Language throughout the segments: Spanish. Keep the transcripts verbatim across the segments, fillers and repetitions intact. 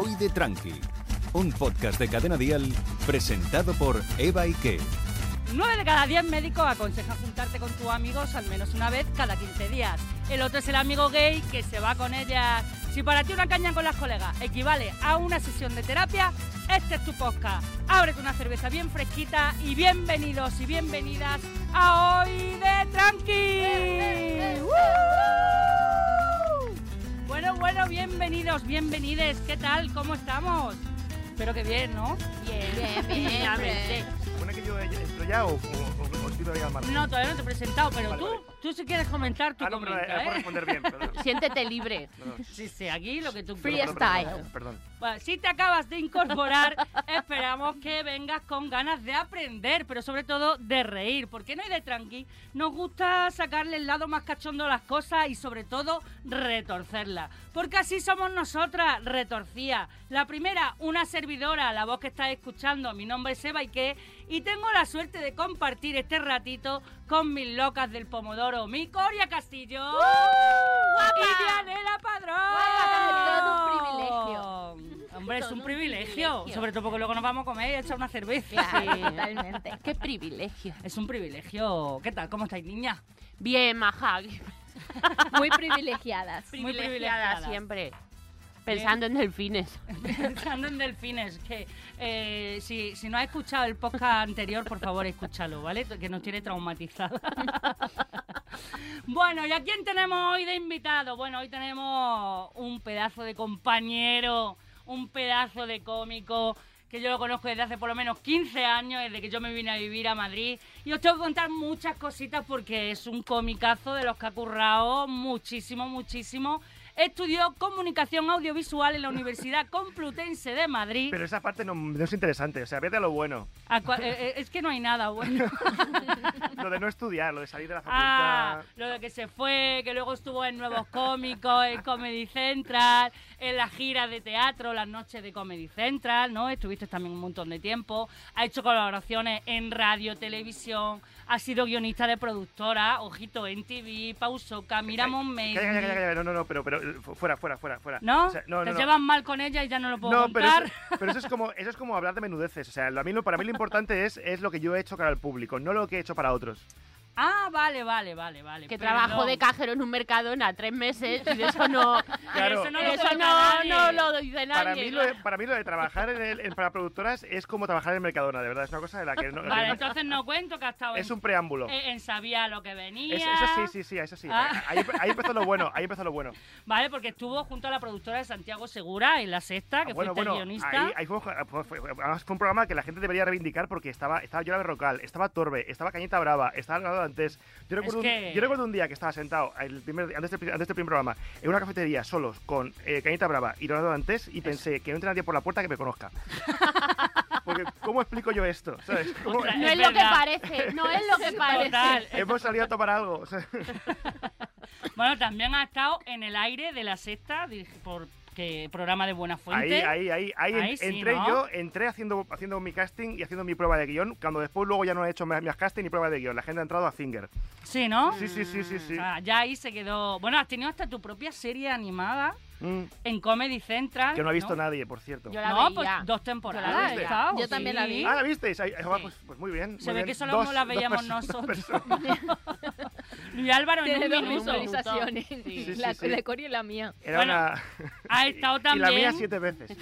Hoy de Tranqui, un podcast de Cadena Dial presentado por Eva Ike. nueve de cada diez médicos aconsejan juntarte con tus amigos al menos una vez cada quince días. El otro es el amigo gay que se va con ellas. Si para ti una caña con las colegas equivale a una sesión de terapia, este es tu podcast. Ábrete una cerveza bien fresquita y bienvenidos y bienvenidas a Hoy de Tranqui. ¡Uh! Bueno, bueno, bienvenidos, bienvenides. ¿Qué tal? ¿Cómo estamos? Espero que bien, ¿no? Bien, bien, bien. Dignamente. ¿Supone que yo entro ya o, o, o, o estoy todavía mal? No, todavía no te he presentado, pero Vale, tú, vale. tú si quieres comentar, tú Ah, no, pero comenta, era ¿eh? por responder bien, perdón. Siéntete libre. No, no, Sí, sí, aquí lo que tú Free quieras. perdón, Freestyle. Perdón, perdón. Bueno, si te acabas de incorporar, esperamos que vengas con ganas de aprender, pero sobre todo de reír, porque no hay de tranqui. Nos gusta sacarle el lado más cachondo a las cosas y sobre todo retorcerlas, porque así somos nosotras, retorcía. La primera, una servidora, la voz que estás escuchando, mi nombre es Eva Ike y tengo la suerte de compartir este ratito con mis locas del pomodoro, mi Coria Castillo y Dianela Padrón. Todo un privilegio. Hombre, es Todo un un privilegio. privilegio. Sobre todo porque luego nos vamos a comer y a echar una cerveza. Claro, totalmente. Qué privilegio. Es un privilegio. ¿Qué tal? ¿Cómo estáis, niña? Bien, maja. Muy privilegiadas. Muy Privilegiada privilegiadas. siempre. Pensando en delfines. Pensando en delfines. Que eh, si, si no has escuchado el podcast anterior, por favor, escúchalo, ¿vale? Que nos tiene traumatizada. Bueno, ¿y a quién tenemos hoy de invitado? Bueno, hoy tenemos un pedazo de compañero, un pedazo de cómico, que yo lo conozco desde hace por lo menos quince años, desde que yo me vine a vivir a Madrid. Y os tengo que contar muchas cositas porque es un comicazo de los que ha currado muchísimo, muchísimo. Estudió Comunicación Audiovisual en la Universidad Complutense de Madrid. Pero esa parte no, no es interesante, o sea, vete a lo bueno. A cua- eh, eh, es que no hay nada bueno. Lo de no estudiar, lo de salir de la Ah, facultad. lo de que se fue, que luego estuvo en Nuevos Cómicos, en Comedy Central, en la gira de teatro, las noches de Comedy Central, ¿no? Estuviste también un montón de tiempo. Ha hecho colaboraciones en radio, televisión, ha sido guionista de productora, ojito, en T V, Pausoca, Miramon Made. Calla, calla, calla, calla, no, no, no, pero, pero fu- fuera, fuera, fuera, fuera. ¿No? O sea, no, ¿Te no, no. llevas mal con ella y ya no lo puedo No, pero contar? eso, pero eso es como eso es como hablar de menudeces. O sea, lo- a mí, lo- para mí lo importante es, es lo que yo he hecho para el público, no lo que he hecho para otros. Ah, vale, vale, vale, vale. Que perdón. trabajo de cajero en un Mercadona tres meses y de eso no, Claro. Eso no de lo eso cuenta no, nadie. no lo dice nadie. Para mí, lo de, para mí lo de trabajar en el, en, para productoras es como trabajar en Mercadona, de verdad. Es una cosa de la que no... Vale, que no- entonces no cuento que ha estado es en, un preámbulo. eh, en Sabía lo que venía. Es- eso sí, sí, sí, eso sí. Ah. Ahí, ahí empezó lo bueno, ahí empezó lo bueno. Vale, porque estuvo junto a la productora de Santiago Segura en La Sexta, que Ah, bueno, fuiste bueno, guionista. ahí, ahí fue, fue- fue- además fue un programa que la gente debería reivindicar porque estaba, estaba Yola Berrocal, estaba Torbe, estaba Cañita Brava, estaba Leonardo Dantes. Yo recuerdo, que- un, yo recuerdo un día que estaba sentado el primer, antes, del, antes del primer programa en una cafetería solos con eh, Cañita Brava y Leonardo Dantes y pensé que no entre nadie por la puerta que me conozca. Porque, ¿cómo explico yo esto? ¿Sabes? ¿Cómo- Ostras, No Es es lo que verdad. parece, no es lo que parece. Total. hemos salido a tomar algo. O sea, Bueno, también ha estado en el aire de La Sexta, dirige- por que programa de Buena ahí, Fuente. ahí, ahí, ahí, en- Ahí sí, entré ¿no? yo, entré haciendo, haciendo mi casting y haciendo mi prueba de guión, cuando después luego ya no he hecho más, más casting ni prueba de guión. La gente ha entrado a Finger. Sí, ¿no? Sí, sí, sí, sí, sí. O sea, ya ahí se quedó... Bueno, has tenido hasta tu propia serie animada Mm, en Comedy Central. que no ha visto nadie, por cierto. Yo la No, veía. pues dos Yo temporadas. la he veía. estado, Yo también la sí. vi. Ah, ¿la visteis? Ahí- ahí va, Sí. pues, pues muy bien. Se muy ve bien. que solo Dos- la dos veíamos personas- dos nosotros. personas. Luis Álvaro en Tiene un dos minuto. visualizaciones. Sí. Sí, la, sí, sí. la de Cori y la mía. Era Bueno, una... ha estado Y la también- mía siete veces.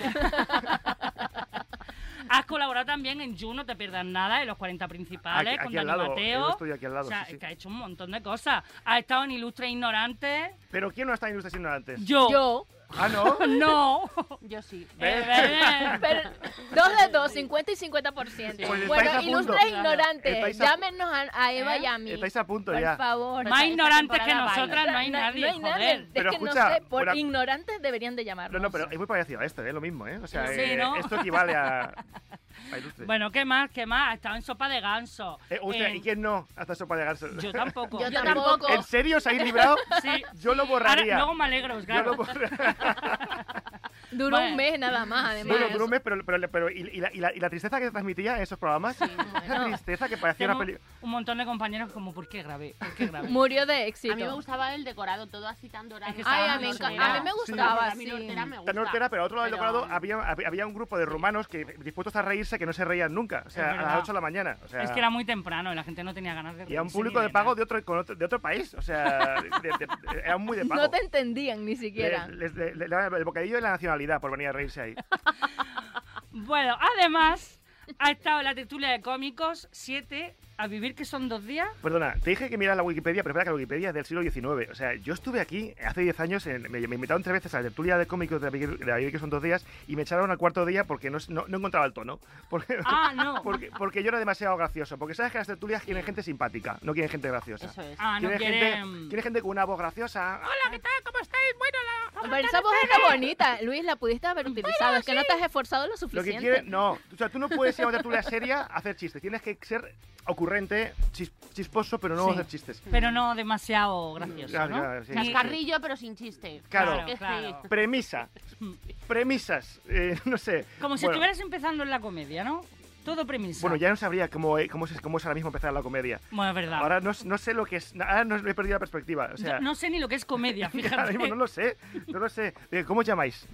Has colaborado también en You, no te pierdas nada, en los cuarenta principales, Aquí- con aquí al Dani lado, Mateo. yo estoy aquí al lado, O sea, sí, sí. es que ha hecho un montón de cosas. Has estado en Ilustre Ignorante. Pero ¿quién no está en Ilustres Ignorantes? Yo. Yo, Ah, ¿no? No. Yo sí. Eh, eh, pero dos de dos, cincuenta y cincuenta por ciento. Pues estáis Bueno, a punto. ilustres ignorantes, Estáis a- llámenos a, a Eva ¿Eh? y a mí. Estáis a punto por ya. favor. Más esta ignorantes que temporada nosotras no hay No- nadie, no hay nadie. joder. Es Pero que escucha, no sé, por fuera- ignorantes deberían de llamarnos. No, no, pero es muy parecido a esto, es lo mismo, ¿eh? O sea, Sí, eh, ¿no? esto equivale a... a Ilustres. Bueno, ¿qué más? ¿Qué más? Ha estado en Sopa de Ganso. Eh, hostia, En- ¿y quién no? Hasta sopa de ganso. Yo tampoco. Yo ¿En- tampoco. ¿En serio os habéis librado? Sí. Yo lo borraría. Ahora, luego me alegro, Yo claro. lo borraría. Duró Bueno. un mes nada más, además. Bueno, duró un mes, pero, pero, pero y, y la, y, la, y la tristeza que transmitía en esos programas, esa bueno. tristeza que parecía Tengo una peli... un montón de compañeros como, ¿por qué grabé? ¿Por qué grabé? Murió de éxito. A mí me gustaba el decorado, todo así tan dorado. Es que Ay, estaba a mí, muy enca- chula. a mí me Sí. gustaba, A mí sí. Nortera me gusta. Tan hortera, pero al otro lado del Pero- decorado había, había, había un grupo de rumanos que dispuestos a reírse que no se reían nunca, o sea, Es a verdad. las ocho de la mañana. O sea, Es que era muy temprano y la gente no tenía ganas de y a un reírse público ni de pago nada. de otro, con otro- de otro país, o sea, de, de- de- era muy de pago. No te entendían ni siquiera. Les- les- les- les daba el bocadillo de la nacionalidad por venir a reírse ahí. Bueno, además, ha estado en la tertulia de cómicos siete a vivir, que son dos días. Perdona, te dije que miras la Wikipedia, pero es verdad que la Wikipedia es del siglo diecinueve. O sea, yo estuve aquí hace diez años, en- me, me invitaron tres veces a la tertulia de cómicos de la Vivir, de la Vivir, que son dos días, y me echaron al cuarto día porque no, no, no encontraba el tono. Porque, Ah, no. porque, porque yo era demasiado gracioso. Porque sabes que las tertulias quieren gente simpática, no quieren gente graciosa. Eso es. Ah, no Quieren gente, quieren... quieren gente con una voz graciosa. Hola, ¿qué tal? ¿Cómo estáis? Bueno, la... Pero esa voz era bonita. Luis, la pudiste haber utilizado. Es que no te has esforzado lo Lo suficiente. que quieren, no. O sea, tú no puedes ir a una tertulia seria a hacer chistes. Tienes que ser ocurrente, chis- chisposo, pero no Sí. hacer chistes. Pero no demasiado gracioso, Claro, ¿no? claro, sí. Ni- Chascarrillo, pero sin chiste. Claro. Que Claro. sí. Premisa. Premisas. Eh, no sé. Como si Bueno. estuvieras empezando en la comedia, ¿no? Todo premisa. Bueno, ya no sabría cómo, eh, cómo, es, cómo es ahora mismo empezar la comedia. Bueno, es verdad. Ahora no, no sé lo que es. Ahora no, he perdido la perspectiva. O sea, Yo no sé ni lo que es comedia, ahora fíjate. mismo no lo sé. No lo sé. Eh, ¿Cómo os llamáis?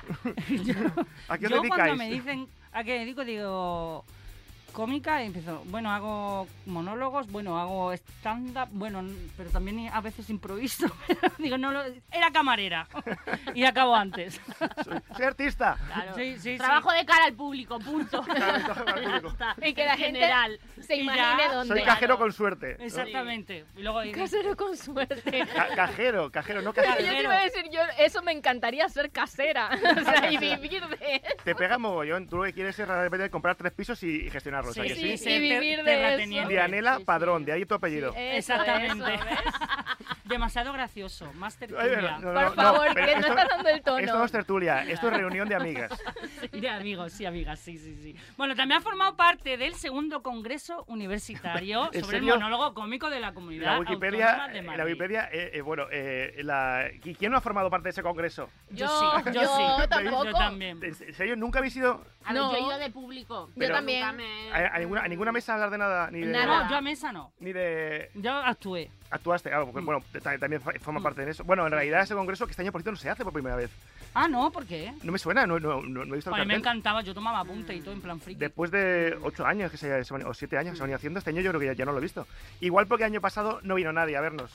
¿A qué os Yo dedicáis? cuando me dicen a qué me dedico, digo cómica y empiezo, bueno, hago monólogos, bueno, hago stand-up, bueno, n- pero también a veces improviso. Digo, no, lo, era camarera y acabo antes. Soy, soy artista. Claro. Sí, sí, sí. Trabajo de cara al público, punto. Claro, trabajo al público. Ya está. Y que la En gente general. se Y imagine ya. dónde. Soy cajero con suerte. Exactamente. Y luego digo, Casero con suerte. Ca- cajero, cajero, no Yo cajero. Cajero. te iba a decir, yo, eso me encantaría ser casera. O sea, y vivir de Te pega mogollón. Tú lo que quieres es realmente comprar tres pisos y, y gestionarlos. ¿a sí, que sí, sí? sí, Y vivir ter- de eso. terrateniente. Dianela Sí, sí. Padrón, de ahí tu apellido. Eso, Exactamente. eso, ¿ves? Demasiado gracioso, más Ay, tertulia. no, no, Por no, favor, pero que no esto- estás dando el tono. Esto no es tertulia, esto es reunión de amigas. De amigos, sí, amigas, sí, sí, sí. Bueno, también ha formado parte del segundo congreso universitario ¿En sobre serio? el monólogo cómico de la comunidad La Wikipedia, autónoma de Madrid. la Wikipedia, eh, eh, bueno, eh, la, ¿y quién no ha formado parte de ese congreso? Yo, Yo- sí, yo, yo sí. tampoco. Yo también. ¿En serio? ¿Nunca habéis ido A ver, No. yo he ido de público. Yo pero también. nunca me- a, a ninguna, a ninguna mesa a hablar de nada? Ni de, Nada. No, yo a mesa no. Ni de... Yo actué. Actuaste, claro, porque, Mm. bueno, ta- también fa- forma Mm. parte de eso. Bueno, en realidad ese congreso que este año, por cierto, no se hace por primera vez. Ah, no, ¿por qué? No me suena, no, no, no, no he visto el A mí me cartel. encantaba, yo tomaba apunte y todo en plan friki. Después de ocho años que se, se van- o siete años que se venía haciendo, este año yo creo que ya, ya no lo he visto. Igual porque el año pasado no vino nadie a vernos.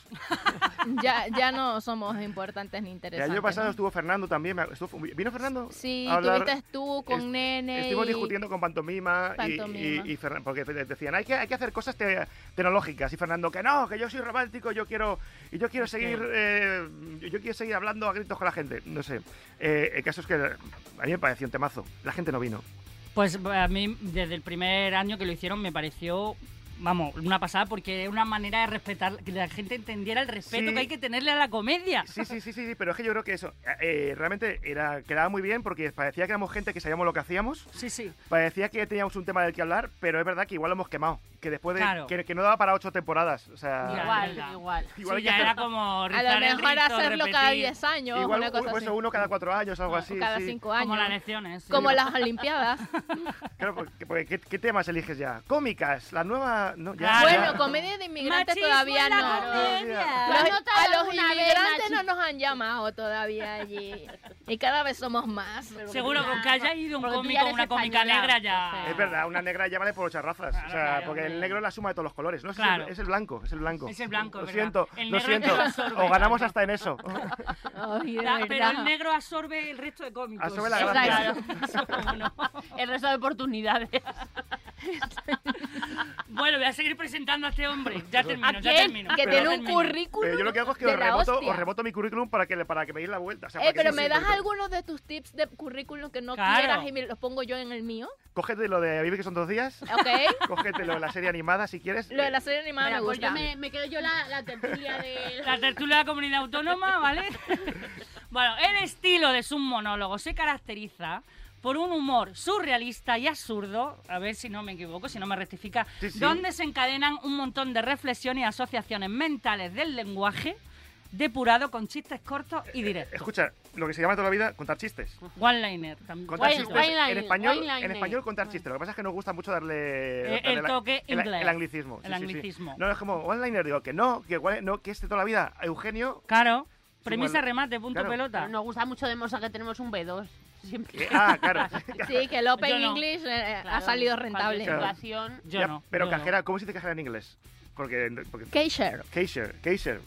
Ya, ya no somos importantes ni El interesantes. año pasado ¿no? estuvo Fernando también. me- estuvo- ¿Vino Fernando? Sí, a hablar? tuviste tú con Est- Nene. Estuvimos y- discutiendo con Pantomima, y- Pantomima. Y, y Fernan- porque decían, hay que, hay que hacer cosas te- tecnológicas. Y Fernando, que no, que yo soy romántico, yo quiero y yo quiero seguir eh, yo, yo quiero seguir hablando a gritos con la gente. No sé. Eh, el caso es que a mí me pareció un temazo. La gente no vino. Pues a mí, desde el primer año que lo hicieron, me pareció, vamos, una pasada, porque es una manera de respetar, que la gente entendiera el respeto Sí. que hay que tenerle a la comedia. Sí, sí, sí, sí, sí, pero es que yo creo que eso eh, realmente era, quedaba muy bien porque parecía que éramos gente que sabíamos lo que hacíamos, Sí, sí. parecía que teníamos un tema del que hablar, pero es verdad que igual lo hemos quemado, que después de Claro. que, que no daba para ocho temporadas, o sea, Ya. Igual, verdad. igual. igual Sí, hay que ya hacer- era como A rizar lo el mejor rizo, hacerlo cada repetir, diez años, igual una cosa pues, así. uno cada cuatro años, algo O así. cada sí. cinco años. Como las lecciones. sí. Como las Olimpiadas. Claro, porque, porque ¿qué, qué temas eliges ya? Cómicas, la nueva, no, ya, Claro. Bueno, ya. comedia de inmigrantes Machismo todavía en la no. comedia. Los- ¿Lo has notado a los alguna vez, inmigrantes Nachi? no nos han llamado todavía allí. Y cada vez somos más. Seguro Ya, con que haya ido un porque tú cómico ya o eres una cómica española. negra ya... Es verdad, una negra ya vale por ocho razas, Claro, o sea, claro, porque el hombre. negro es la suma de todos los colores, no es, Claro. el, es el blanco, es el blanco. Es el blanco, Lo es siento, verdad. El lo negro siento, te lo absorbe. o ganamos hasta en eso. Ay, de Ya, pero verdad. el negro absorbe el resto de cómicos. Absorbe la gracia. Eso como no. El resto de oportunidades. Bueno, voy a seguir presentando a este hombre. Ya termino, ¿A ya quién? termino. Que ya tiene un termino. currículum. Pero yo lo que hago es que de os la reboto, hostia. os reboto mi currículum para que, le- para que me deis la vuelta. O sea, Eh, para que pero sí, me sí, das porque- algunos de tus tips de currículum que no Claro. quieras y me los pongo yo en el mío. Cógete lo de Vivir que son dos días, ¿Ok? cógete lo de la serie animada si quieres. Lo de la serie animada Mira, me pues gusta. yo me, me quedo yo la, la tertulia de... La tertulia de la comunidad autónoma, ¿vale? Bueno, el estilo de su monólogo se caracteriza por un humor surrealista y absurdo, a ver si no me equivoco, si no me rectifica, Sí, sí. donde se encadenan un montón de reflexiones y asociaciones mentales del lenguaje, depurado con chistes cortos y directos. Escucha, lo que se llama toda la vida contar chistes. One-liner también. Contar Wine- chistes. wine-liner, En español, wine-liner. en español contar chistes. Lo que pasa es que nos gusta mucho darle, Eh, darle el la- toque el, inglés. el anglicismo. El sí, sí, sí. anglicismo. No, es como one-liner, digo que no, que, guay- no, que este toda la vida, Eugenio... Claro, premisa, bueno, remate, punto, claro. pelota. Pero nos gusta mucho de Mosa que tenemos un B dos. Siempre. que- ah, claro. Sí, que el Open Yo no. English eh, ha Claro, salido cualquier rentable. Claro. situación. Yo Ya, no. pero yo no. cajera, ¿cómo se dice cajera en inglés? Porque... porque Keisher. Keisher, Keisher.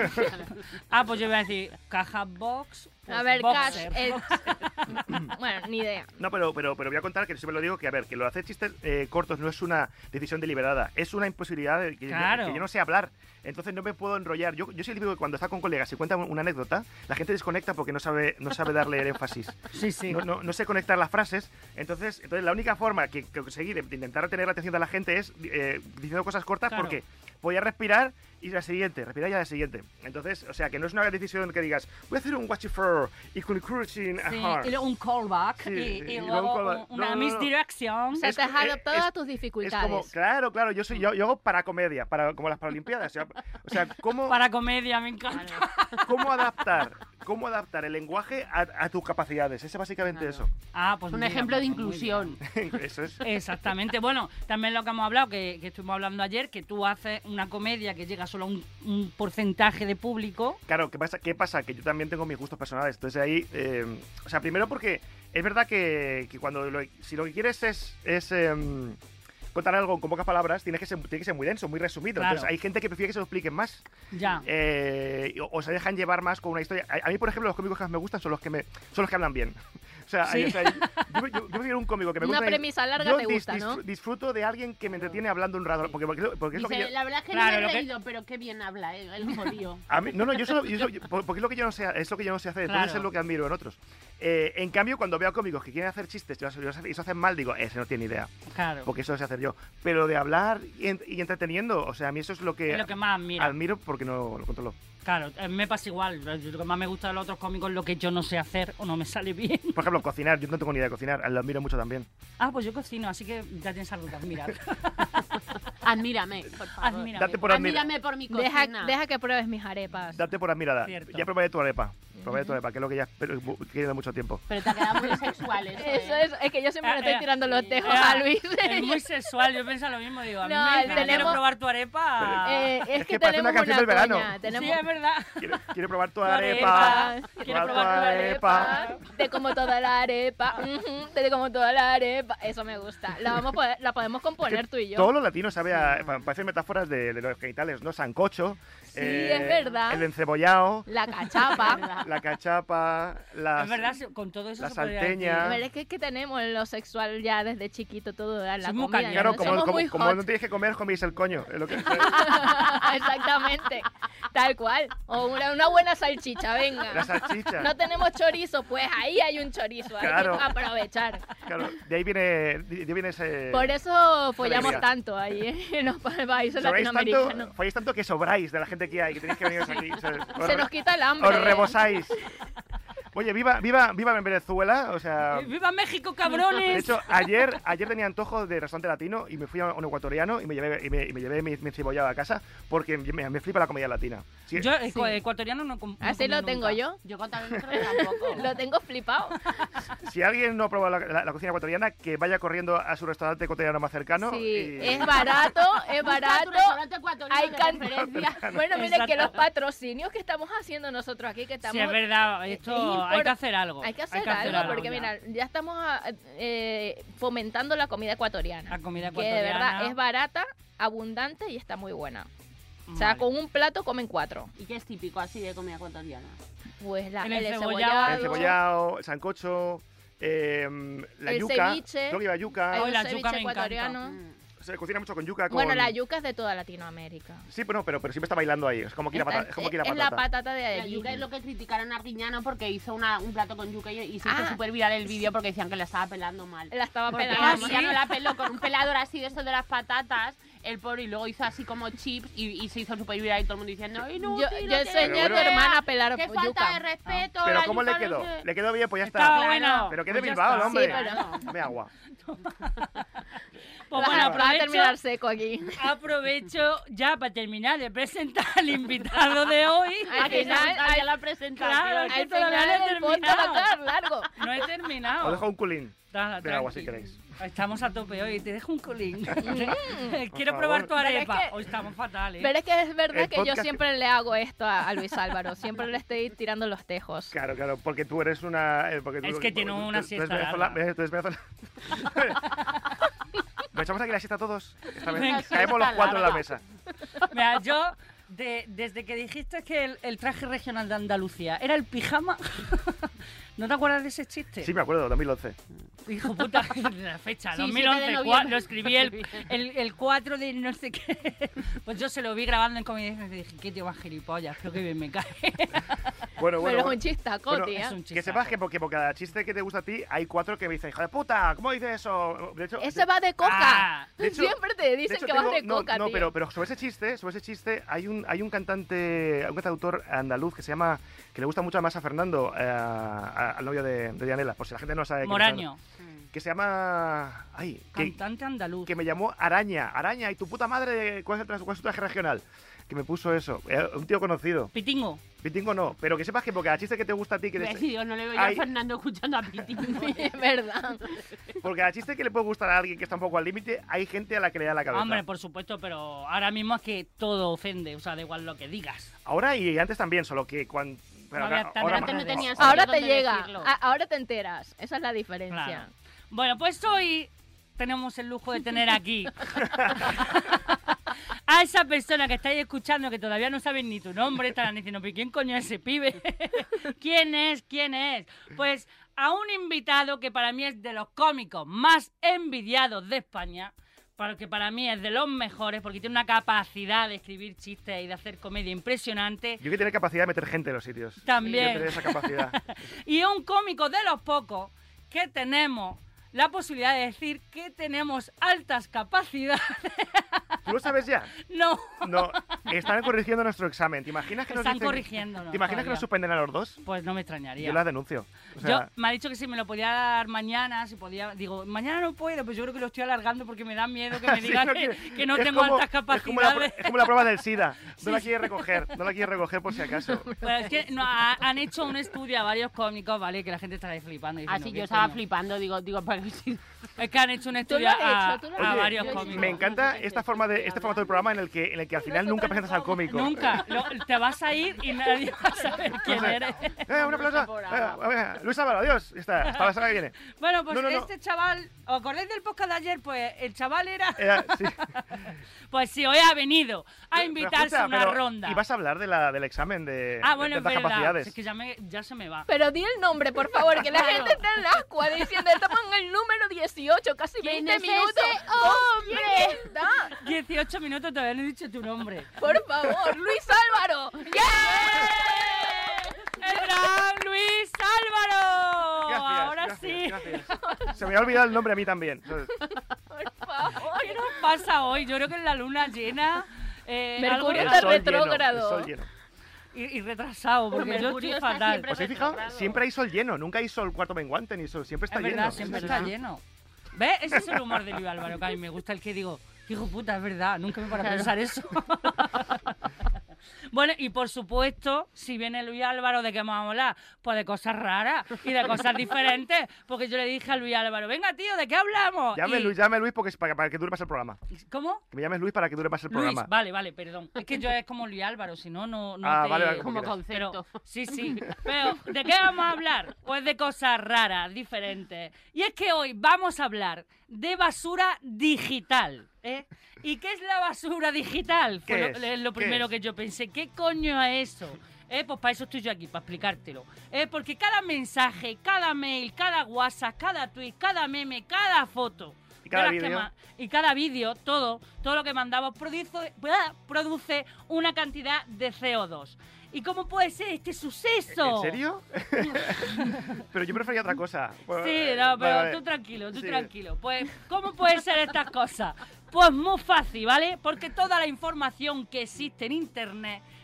Ah, pues yo voy a decir caja box. A ver, boxer. Cash. es- Bueno, ni idea. No, pero, pero, pero voy a contar que siempre lo digo, que a ver, que lo de hacer chistes eh, cortos no es una decisión deliberada, es una imposibilidad de que, yo- Claro. que yo no sé hablar. Entonces no me puedo enrollar. Yo, yo soy el típico que cuando está con colegas y cuenta una anécdota, la gente desconecta porque no sabe, no sabe darle el énfasis. Sí, sí. No, no, no sé conectar las frases. Entonces, entonces la única forma que, que conseguí de, de intentar retener la atención de la gente es eh, diciendo cosas cortas Claro. porque voy a respirar y la siguiente, respirar y a la siguiente. Entonces, o sea, que no es una decisión que digas, voy a hacer un watch for y con cruising a Sí, heart. y luego un callback Sí, y, y y luego luego un callback. un- una No, no, no. misdirección. Se Es- te ha eh, adaptado es- a tus Es dificultades. como, claro, claro, yo soy yo, yo hago para comedia, para, como las Paralimpiadas. O sea, o sea, ¿cómo, Para comedia, me encanta. cómo adaptar, cómo adaptar el lenguaje a, a tus capacidades? Es básicamente Claro. Ah, pues Un mira, ejemplo de pues muy inclusión. eso. Eso es. bien. Exactamente. Bueno, también lo que hemos hablado, que, que estuvimos hablando ayer, que tú haces una comedia que llega solo a un, un porcentaje de público. Claro, ¿qué pasa? ¿qué pasa? Que yo también tengo mis gustos personales. Entonces ahí, eh, o sea, primero porque es verdad que, que cuando lo- si lo que quieres es, es em, contar algo con pocas palabras, tienes que ser, tiene que ser muy denso, muy resumido. Claro. Entonces hay gente que prefiere que se lo expliquen más. Ya. Eh, o, o se dejan llevar más con una historia. A, a mí, por ejemplo, los cómicos que más me gustan son los que me son los que hablan bien. O sea, Sí. hay- o sea, yo, yo- yo prefiero un cómico que me Una gusta. premisa larga yo te dis- gusta, ¿no? disfr- Disfruto de alguien que me entretiene hablando un rato. Porque, porque, porque es lo que Dice, yo. la verdad es que Claro, no me lo he que- reído, pero qué bien habla, eh, el jodido. A mí- no, no, yo solo, yo solo- porque es lo que yo no sé, es lo que yo no sé hacer, entonces Claro. es lo que admiro en otros. Eh, en cambio, cuando veo a cómicos que quieren hacer chistes y eso y eso hacen mal, digo, ese no tiene idea, Claro. porque eso lo sé hacer yo. Pero de hablar y, en- y entreteniendo, o sea, a mí eso es lo que, Es lo que más admiro. admiro porque no lo controlo. Claro, eh, me pasa igual. Lo que más me gusta de los otros cómicos es lo que yo no sé hacer o no me sale bien. Por ejemplo, cocinar, yo no tengo ni idea de cocinar, lo admiro mucho también. Ah, pues yo cocino, así que ya tienes algo que admirar. Admírame, por favor. Admírame. Date por admirar. Admírame por mi Deja, cocina. deja que pruebes mis arepas. Date por admirada. Cierto. Ya probaré tu arepa. Probaré tu arepa, que es lo que ya pero, quiero mucho tiempo. Pero te ha quedado muy sexual eso, Eso ¿eh? es, es que yo siempre Ah, le estoy eh, tirando los sí. tejos Ah, a Luis. Es muy sexual, yo pienso lo mismo, digo, a mí No, me, me quiero tenemos- probar tu arepa. Eh, es, Es que, que parece una tenemos canción del verano. coña, tenemos- Sí, es verdad. Quiero, quiero probar tu Tu arepa. arepa. Quiero probar tu arepa. Te como toda la arepa. ujú, Te como toda la arepa. Eso me gusta. La, vamos a poder- la podemos componer tú y yo. Todos los latinos saben, a- pa- parecen metáforas de, de los genitales, ¿no? Sancocho. Sí, es verdad. El encebollado, La cachapa. la cachapa, las, Es verdad, sí, con todo eso la se podría salteña. A decir. ver, es que, es que tenemos lo sexual ya desde chiquito todo la Soy muy comida. caliente. Claro, ¿no? como, Somos como, muy como hot. no tienes que comer, coméis el coño. Es lo que, Exactamente. Tal cual. O una, una buena salchicha, venga. la salchicha. No tenemos chorizo, pues ahí hay un chorizo. Hay Claro. que aprovechar. Claro, de ahí viene, de ahí viene ese... Por eso follamos alegría. tanto ahí ¿eh? en los países Sobráis latinoamericanos. tanto, falláis tanto que sobráis de la gente que hay, que tenéis que veniros aquí. ¿sabes? Os Se re- nos quita el hambre. Os rebosáis. Oye, viva, viva, viva en Venezuela, o sea... Eh, ¡Viva México, De cabrones! hecho, ayer, ayer tenía antojo de restaurante latino y me fui a un ecuatoriano y me llevé, y me, y me llevé mi, mi cebollado a casa porque me, me flipa la comida latina. Sí, Yo, eh, Sí. co- ecuatoriano, no, com- no Así comí lo tengo nunca. yo. Yo con también creo que tampoco. Lo tengo flipado. Si alguien no ha probado la, la- la cocina ecuatoriana, que vaya corriendo a su restaurante ecuatoriano más cercano. Sí, y- es barato, es Busca tu barato. restaurante ecuatoriano Hay de can- referencia. Bueno, miren que los Exacto. patrocinios que estamos haciendo nosotros aquí, que estamos... Sí, es verdad, es esto impor- hay que hacer algo. Hay que hacer algo, porque mira, ya estamos ah, eh, fomentando la comida ecuatoriana. La comida Que de verdad ecuatoriana. es barata, abundante y está muy buena. O sea, Vale. con un plato comen cuatro. ¿Y qué es típico así de comida ecuatoriana? Pues la, El el, encebollado. El cebollado, el sancocho, eh, la El yuca. ceviche. Creo que lleva yuca. Hay Ay, un la ceviche yuca me encanta. ecuatoriano. Mm. Se cocina mucho con yuca. Con... Bueno, la yuca es de toda Latinoamérica. Sí, pero, pero, pero siempre está bailando ahí. Es como que la Está- patata. Es como que la es patata. la patata de La allí. yuca es lo que criticaron a Arguiñano porque hizo una, un plato con yuca y, y se hizo Ah. súper viral el vídeo porque decían que la estaba pelando mal. La estaba Porque pelando. Arguiñano la peló con un pelador así de estos de las patatas, el pobre, y luego hizo así como chips y, y se hizo súper viral y todo el mundo diciendo ¡ay, no! Yo, sí, yo no enseñé tiene a tu Pero bueno. hermana a pelar ¡Qué falta yuca. de respeto! Pero la ¿cómo le yuca no quedó? sé. Le quedó bien, pues ya está. Estaba Claro. bueno. Pero que Pues de ya Bilbao, el está. hombre. Sí, pero- Claro. Dame agua. Pues bueno, Va a aprovecho, terminar seco aquí. aprovecho ya para terminar de presentar al invitado de hoy. Al A que final, final, al- ya la presentación. Claro, que Al todavía no he final el podcast va a terminado. quedar largo. No he Os terminado. dejo un culín Nada, de agua tranqui. si queréis. Estamos a tope hoy, te dejo un colín. Mm. Quiero favor. probar tu Pero es arepa. que- Hoy estamos fatales. Pero es que es verdad El que yo podcast- siempre le hago esto a, a Luis Álvaro. Siempre le estoy tirando los tejos. Claro, claro, porque tú eres una... eh, porque tú- Es que tiene tú- una tú- tú siesta eres venezolana- larga. eh, tú eres venezolana. ¿Nos echamos aquí la siesta todos? Esta vez Venga. caemos los cuatro en la Larga. mesa. Mira, yo, de- desde que dijiste que el, el traje regional de Andalucía era el pijama, ¿no te acuerdas de ese chiste? Sí, me acuerdo, dos mil once. Hijo puta, la fecha, Sí, dos mil once, siete de cua- noviembre. lo escribí el, el, el cuatro de no sé qué. Pues yo se lo vi grabando en Comedia y dije, qué tío más gilipollas, creo que bien me cae. Bueno, Pero bueno, es bueno. un chistaco, Bueno, tía. es un Que sepas que porque por cada chiste que te gusta a ti, hay cuatro que me dicen, hijo de puta, ¿cómo dices eso? De hecho, Ese va de coca. Ah, de hecho- Siempre te de dicen hecho que vas tengo- de no, coca, no, tío. pero, pero sobre ese chiste, sobre ese chiste, hay un, hay un cantante, un cantautor andaluz que se llama, que le gusta mucho además a Fernando, eh, a- al novio de, de Dianela, por si la gente no sabe quién es, Moraño, que se llama, ay, que, cantante andaluz. que me llamó Araña, Araña, y tu puta madre, ¿cuál es, el, tra- cuál es tu traje regional? Que me puso eso, eh, un tío conocido, Pitingo. Pitingo no, pero que sepas que porque a chiste que te gusta a ti, que Iba a les- decir, yo no le veo Ay. a Fernando escuchando a Piti. Es verdad. porque a chiste que le puede gustar a alguien que está un poco al límite, hay gente a la que le da la cabeza. Hombre, por supuesto, pero ahora mismo es que todo ofende, o sea, da igual lo que digas. Ahora y antes también, solo que cuando... No había tan- ahora, antes no más- tenías- Ahora ¿dónde te llega. decirlo? a- ahora te enteras. Esa es la diferencia. Claro. Bueno, pues hoy tenemos el lujo de tener aquí a esa persona que estáis escuchando que todavía no saben ni tu nombre, estarán diciendo, ¿pero quién coño es ese pibe? ¿Quién es? ¿Quién es? Pues a un invitado que para mí es de los cómicos más envidiados de España, para que para mí es de los mejores, porque tiene una capacidad de escribir chistes y de hacer comedia impresionante. Yo que tiene capacidad de meter gente en los sitios. También. Yo tener esa capacidad. Y un cómico de los pocos que tenemos la posibilidad de decir que tenemos altas capacidades. ¿Tú lo sabes ya? No, No, están corrigiendo nuestro examen. ¿Te imaginas que nos están dicen- corrigiéndonos. ¿Te imaginas que todavía. nos suspenden a los dos? Pues no me extrañaría. Yo las denuncio. O sea, Yo, me ha dicho que si me lo podía dar mañana, si podía... Digo, mañana no puedo, pues yo creo que lo estoy alargando porque me da miedo que me sí, digan no que, quiere- que no es tengo como- altas Es como, la, capacidades. pr- es como la prueba del SIDA. No la quieres recoger, no la quieres recoger por si acaso. Pero es que no, ha- han hecho un estudio a varios cómicos, ¿vale? Que la gente está ahí flipando. diciendo, Así ¿qué yo estaba coño? flipando, digo, digo, para que sí. Es que han hecho un Tú estudio lo has a, hecho, tú lo a has Oye, varios hecho. cómicos. Me encanta esta forma de este formato del programa en el que en el que al final nunca presentas al cómico. Nunca. Lo- te vas a ir y nadie va a saber quién sé. eres. Eh, un aplauso. programa. Eh, venga, Luis Álvaro, adiós. Ya está, hasta la semana que viene. Bueno, pues No, no, no. este chaval, ¿os acordáis del podcast de ayer? Pues el chaval era... Era- sí. Pues sí, hoy ha venido a Pero invitarse escucha, a una pero- ronda. Y vas a hablar de la, del examen de, Ah, bueno, de es altas verdad. capacidades. Es que ya, me, ya se me va. Pero di el nombre, por favor, que la Claro. gente está en la ascua diciendo, estamos en el número dieciocho, casi ¿Quién veinte es minutos. ese ¡Hombre! Da, dieciocho minutos todavía no he dicho tu nombre. por favor, Luis Álvaro. ¡El gran Luis Álvaro! Gracias, Ahora gracias, sí. gracias. Se me ha olvidado el nombre a mí también. ¿Sabes? Por favor. ¿Qué nos pasa hoy? Yo creo que en la luna llena... eh, Mercurio algo- está El sol lleno, retrógrado. el sol lleno. y, y retrasado, porque yo estoy Mercurio está fatal. siempre ¿Os habéis fijado? retrógrado. Siempre hay sol lleno, nunca hay sol cuarto menguante ni sol, siempre está Es lleno. verdad, siempre Sí, está sí, sí. lleno. ¿Ves? Ese es el humor de Luis Álvaro, que a mí me gusta el que digo, hijo puta, es verdad, nunca me para pensar eso. Bueno, y por supuesto, si viene Luis Álvaro, ¿de qué vamos a hablar? Pues de cosas raras y de cosas diferentes, porque yo le dije a Luis Álvaro, venga tío, ¿de qué hablamos? Llame Y- Luis, llame Luis porque es para, para que dure más el programa. ¿Cómo? Que me llames Luis para que dure más el Luis, programa. vale, vale, perdón. Es que yo es como Luis Álvaro, si no, no, no Ah, te... vale, vale, Como quieras. concepto. Pero, sí, sí. Pero, ¿de qué vamos a hablar? Pues de cosas raras, diferentes. Y es que hoy vamos a hablar de basura digital, ¿eh? ¿Y qué es la basura digital? Fue ¿Qué lo, es? es lo ¿Qué primero es? que yo pensé. ¿Qué coño es eso? ¿Eh? Pues para eso estoy yo aquí, para explicártelo. ¿Eh? Porque cada mensaje, cada mail, cada WhatsApp, cada tweet, cada meme, cada foto... Y cada de las que vídeo. ma- y cada vídeo, todo, todo lo que mandamos produce, produce una cantidad de C O dos. ¿Y cómo puede ser este suceso? ¿En serio? Pero yo prefería otra cosa. Pues, Sí, no, vale, pero vale. tú tranquilo, tú Sí. tranquilo. Pues, ¿cómo pueden ser estas cosas? Pues muy fácil, ¿vale? Porque toda la información que existe en Internet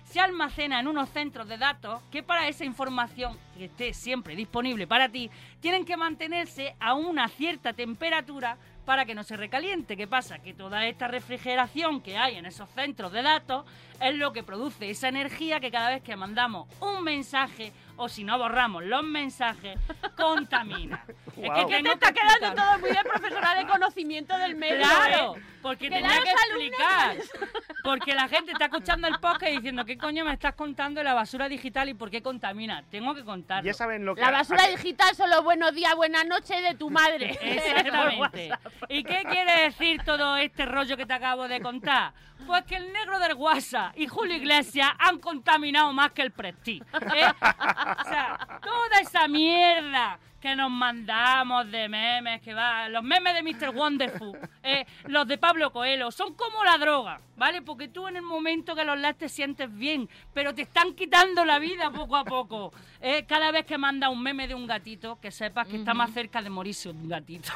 se almacena en unos centros de datos que para esa información que esté siempre disponible para ti, tienen que mantenerse a una cierta temperatura para que no se recaliente. ¿Qué pasa? Que toda esta refrigeración que hay en esos centros de datos es lo que produce esa energía que cada vez que mandamos un mensaje o si no borramos los mensajes, contamina. Wow. Es que Que te tengo está que quedando explicar. todo muy de profesora de conocimiento del medio. Claro, ¿eh? porque Que tenía los que alumnos- explicar. Porque la gente está escuchando el podcast y diciendo, ¿qué coño me estás contando de la basura digital y por qué contamina? Tengo que contarlo. Ya saben lo que... La basura a- digital son los buenos días, buenas noches de tu madre. Exactamente. ¿Y qué quiere decir todo este rollo que te acabo de contar? Pues que el negro del WhatsApp y Julio Iglesias han contaminado más que el Prestige. ¿eh? O sea, toda esa mierda que nos mandamos de memes, que va, los memes de mister Wonderful, eh, los de Pablo Coelho, son como la droga, ¿vale? Porque tú en el momento que los lees te sientes bien, pero te están quitando la vida poco a poco. Eh, cada vez que manda un meme de un gatito, que sepas que está más cerca de morirse un gatito.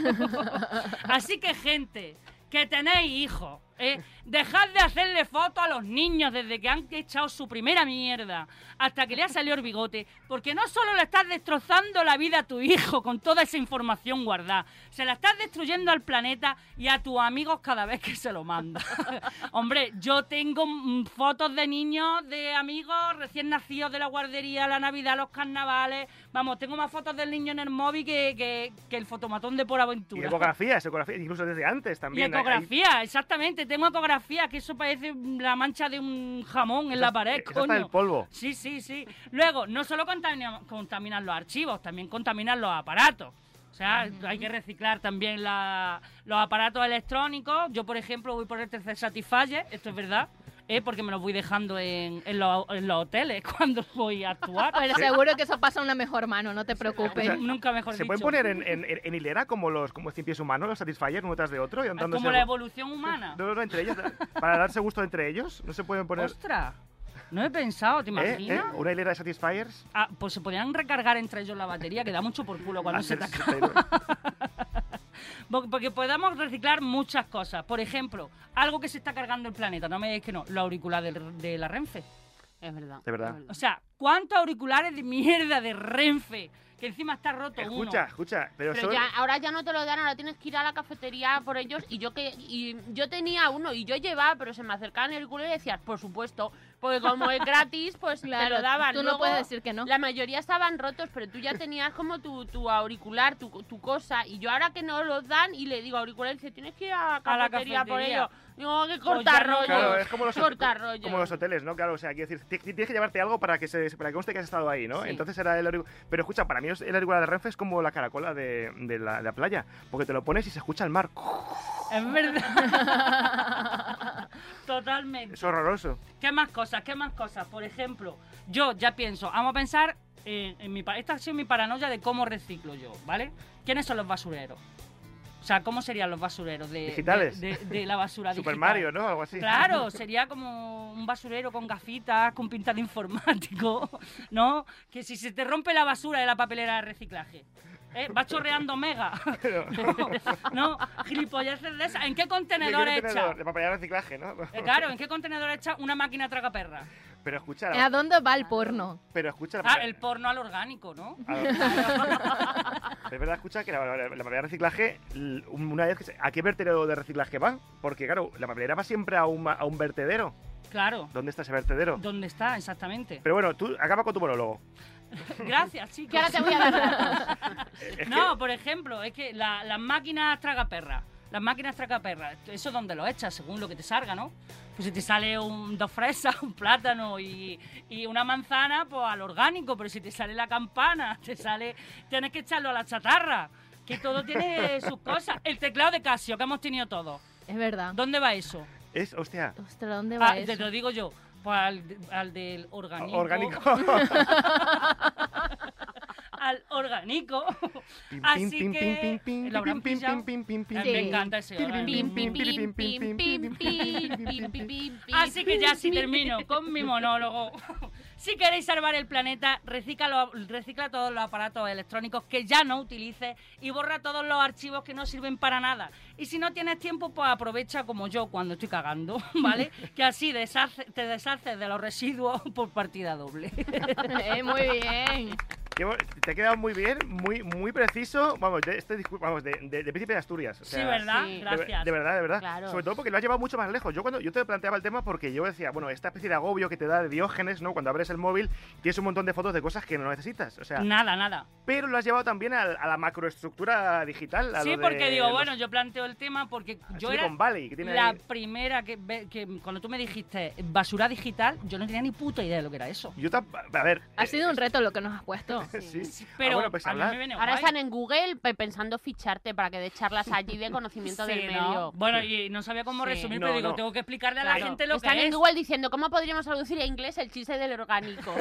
Así que, gente, que tenéis hijos, ¿eh? Dejad de hacerle fotos a los niños desde que han echado su primera mierda hasta que le ha salido el bigote, porque no solo le estás destrozando la vida a tu hijo con toda esa información guardada, se la estás destruyendo al planeta y a tus amigos cada vez que se lo manda. Hombre, yo tengo mm, fotos de niños, de amigos recién nacidos de la guardería, la Navidad, los carnavales. Vamos, tengo más fotos del niño en el móvil que, que, que el fotomatón de Por Y Aventura. ecografías, ecografías, incluso desde antes Y también. Hay- hay- ecografía, exactamente. Tengo ecografía, que eso parece la mancha de un jamón en la pared, Esa está coño. el polvo. Sí, sí, sí. Luego, no solo contamina- contaminan los archivos, también contaminan los aparatos. O sea, hay que reciclar también la- los aparatos electrónicos. Yo, por ejemplo, voy por el tercer Satisfyer, esto es verdad, ¿eh? Porque me los voy dejando en, en los, en los hoteles cuando voy a actuar. Pero seguro que eso pasa a una mejor mano, no te preocupes. sea, Nunca mejor ¿Se dicho. pueden poner en, en- en- en hilera como los como cien pies humanos, los Satisfyer, uno tras de otro? Y dándose- Como la evolución humana. No, no, entre ellos, para darse gusto entre ellos, no se pueden poner... ¡Ostras! No he pensado, ¿te ¿Eh? imaginas? ¿Eh? ¿Una hilera de Satisfyers? Ah, pues se podrían recargar entre ellos la batería, que da mucho por culo cuando se te Hacer acaba. sesenta y nueve. Porque porque podamos reciclar muchas cosas. Por ejemplo, algo que se está cargando el planeta, no me digáis que no, los auriculares de, de la Renfe. Es verdad. De verdad. es O sea, ¿cuántos auriculares de mierda de Renfe? Que encima está roto uno. Escucha, escucha, pero, Pero son- ya, ahora ya no te lo dan, ahora tienes que ir a la cafetería por ellos. Y yo que y yo tenía uno y yo llevaba, pero se me acercaban el culo y decías, por supuesto, porque como es gratis, pues te Claro, lo daban. tú no Luego, puedes decir que no. La mayoría estaban rotos, pero tú ya tenías como tu, tu auricular, tu, tu cosa. Y yo ahora que no los dan y le digo auricular, dice, tienes que ir a la A la cafetería, por cafetería. ello. Digo, que Pues corta ya no. rollo. Claro, es como los, corta rollo. como los hoteles, ¿no? Claro, o sea, quiero decir, ti- tienes que llevarte algo para que se para que conste que has estado ahí, ¿no? Sí. Entonces era el auricular. Pero escucha, para mí el auricular de Renfe es como la caracola de, de la, de la playa, porque te lo pones y se escucha el mar. Es verdad. Totalmente. Es horroroso. ¿Qué más cosas? ¿Qué más cosas? Por ejemplo, yo ya pienso, vamos a pensar en, en mi... pa- Esta ha sido mi paranoia de cómo reciclo yo, ¿vale? ¿Quiénes son los basureros? O sea, ¿cómo serían los basureros de, Digitales. de, de- de la basura Super digital? Mario, ¿no? Algo así. Claro, sería como un basurero con gafitas, con pinta de informático, ¿no? Que si se te rompe la basura de la papelera de reciclaje, ¿eh? Va chorreando mega. Pero- No, gilipolleces de esas. ¿En qué ¿De contenedor qué echa? contenedor? De papel de reciclaje, ¿no? Eh, claro, ¿en qué contenedor echa una máquina tragaperra? Pero escucha, ¿A dónde va el porno? pero escucha la Ah, papel- el porno al orgánico, ¿no? A ver. Es verdad, escucha que la, la, la papelera de reciclaje, l- una vez que se- ¿a qué vertedero de reciclaje va? Porque claro, la papelera va siempre a un, ma- a un vertedero. Claro. ¿Dónde está ese vertedero? ¿Dónde está? Exactamente. Pero bueno, tú acaba con tu monólogo. Gracias, chicos. Que ahora te voy a dar datos. Es No, por ejemplo, es que la- las máquinas tragaperras, las máquinas tragaperras, eso es donde lo echas, según lo que te salga, ¿no? Pues si te sale un, dos fresas, un plátano y, y una manzana, pues al orgánico, pero si te sale la campana, te sale, tienes que echarlo a la chatarra, que todo tiene sus cosas. El teclado de Casio, que hemos tenido todos, Es verdad. ¿dónde va eso? que- es, hostia, Ostras, ¿dónde va Ah, eso? te lo digo yo, pues al, al del orgánico. orgánico. Al orgánico. Pim, Así pim, que- pim, pim, pim, ¿lo habrán pim, pillado? pim, pim, pim, A pim, mí me Sí. encanta ese Pim, orgánico. Pim, pim, pim, pim, pim, pim, pim, pim, pim, pim, pim. Así que ya si termino con mi monólogo, Si queréis salvar el planeta, recicla, lo- recicla todos los aparatos electrónicos que ya no utilices y borra todos los archivos que no sirven para nada. Y si no tienes tiempo, pues aprovecha como yo cuando estoy cagando, ¿vale? Que así deshace- te deshaces de los residuos por partida doble. Eh, muy bien. Qué bo- Te ha quedado muy bien, muy muy preciso. Vamos, de este discurso, vamos, de, de, de Príncipe de Asturias. O Sí, sea, ¿verdad? sí. De, Gracias. de verdad, de verdad. Claro. Sobre todo porque lo has llevado mucho más lejos. Yo cuando yo te planteaba el tema porque yo decía, bueno, esta especie de agobio que te da de Diógenes, ¿no? Cuando abres el móvil tienes un montón de fotos de cosas que no necesitas. O sea, Nada, nada. pero lo has llevado también a, a la macroestructura digital. A Sí, lo de porque digo, los- bueno, yo planteo el tema porque a yo Silicon era Valley, que tiene la ahí- primera que, ve- que cuando tú me dijiste basura digital, yo no tenía ni puta idea de lo que era eso. Yo tam- a ver. Ha eh, sido un reto lo que nos has puesto. Sí. Sí, pero Ah, bueno, pues a mí hablar. me viene Ahora guay. están en Google pe- pensando ficharte para que dé charlas allí de conocimiento Sí, del ¿no? medio. Bueno, y no sabía cómo Sí. resumir, No, pero digo, no. tengo que explicarle a la Claro. gente lo Están que en es. Google diciendo cómo podríamos traducir a inglés el chiste del orgánico.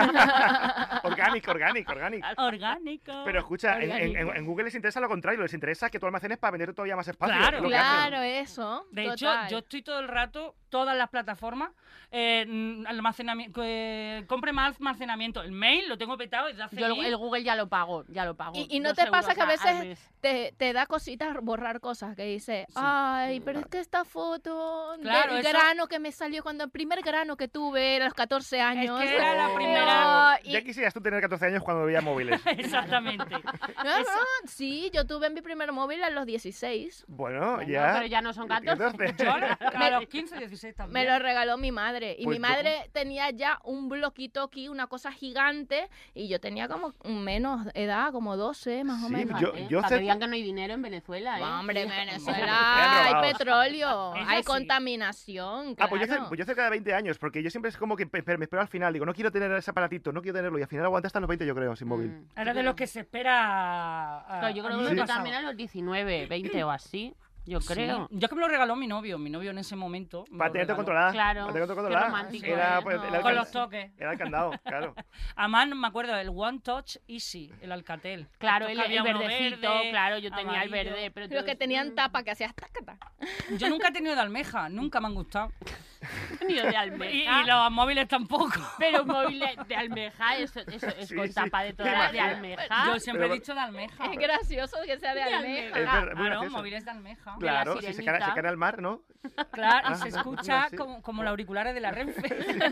Orgánico, orgánico, orgánico. Orgánico. Pero escucha, en, en- Orgánico. en Google les interesa lo contrario, les interesa que tú almacenes para vender todavía más espacio. Claro. es lo que hacen. Claro, eso. De total. hecho, yo estoy todo el rato, todas las plataformas, eh, mm, almacenamiento, eh, compre más almacenamiento. El mail lo tengo petado desde hace Yo el, mil. el Google ya lo pago, ya lo pago. Y, y no Dos te euros pasa que a al veces mes. te, te da cositas borrar cosas que dice, ay, pero es que esta foto Claro, del eso- grano que me salió cuando el primer grano que tuve era a los catorce años. que era la Oh. primera- y- Ya quisieras tú tener catorce años cuando veía móviles. Exactamente. No, no, sí, yo tuve mi primer móvil a los dieciséis. Bueno, Bueno, ya. pero ya no son catorce. Entonces- Yo a los- a los quince, dieciséis también. Me lo regaló mi madre. Y Pues mi yo- madre tenía ya un bloquito aquí, una cosa gigante. Y yo tenía como menos edad, como doce más o Sí, menos. yo- ¿eh? yo Para sé- que digan que no hay dinero en Venezuela, ¿eh? Hombre, en Sí. Me han Venezuela hay robado. petróleo, Eso hay sí. contaminación. Ah, pues yo, claro. cer- pues yo cerca de veinte años, porque yo siempre es como que pe- pero me espero al final. Digo, no quiero tener ese aparatito, no quiero tenerlo. Y al final aguanta hasta los veinte, yo creo, sin móvil. Mm. Era de los que se espera. a- Claro, yo a creo mí que me yo pasaba. también a los diecinueve, veinte o así. Yo creo. Sí. Yo que me lo regaló mi novio, mi novio en ese momento. me Para lo tenerte regaló. controlada. Claro, Para tenerte qué controlada. romántico, Era, ¿eh? pues, No. era el Con can- los toques. Era el candado, claro. Además, me acuerdo del One Touch Easy, el Alcatel. Claro, Estos el, que había el uno verdecito, verde, claro, yo tenía el amarillo. verde. Pero Los que todos- tenían mm, tapa que hacías tacata. Yo nunca he tenido de almeja, nunca me han gustado. Ni de Y, almeja. y los móviles tampoco. Pero un móvil de, de almeja, eso, eso es Sí, con sí. tapa de toda Sí, la de pero- almeja. Yo siempre pero- he dicho de almeja. Es gracioso que sea de De almeja. Es verdad, muy Claro, gracioso. móviles de almeja. De la Claro, si se sirenita. cae, se cae al mar, ¿no? Claro, y Ah, se no, escucha no, sí. como, como los auriculares de la Renfe.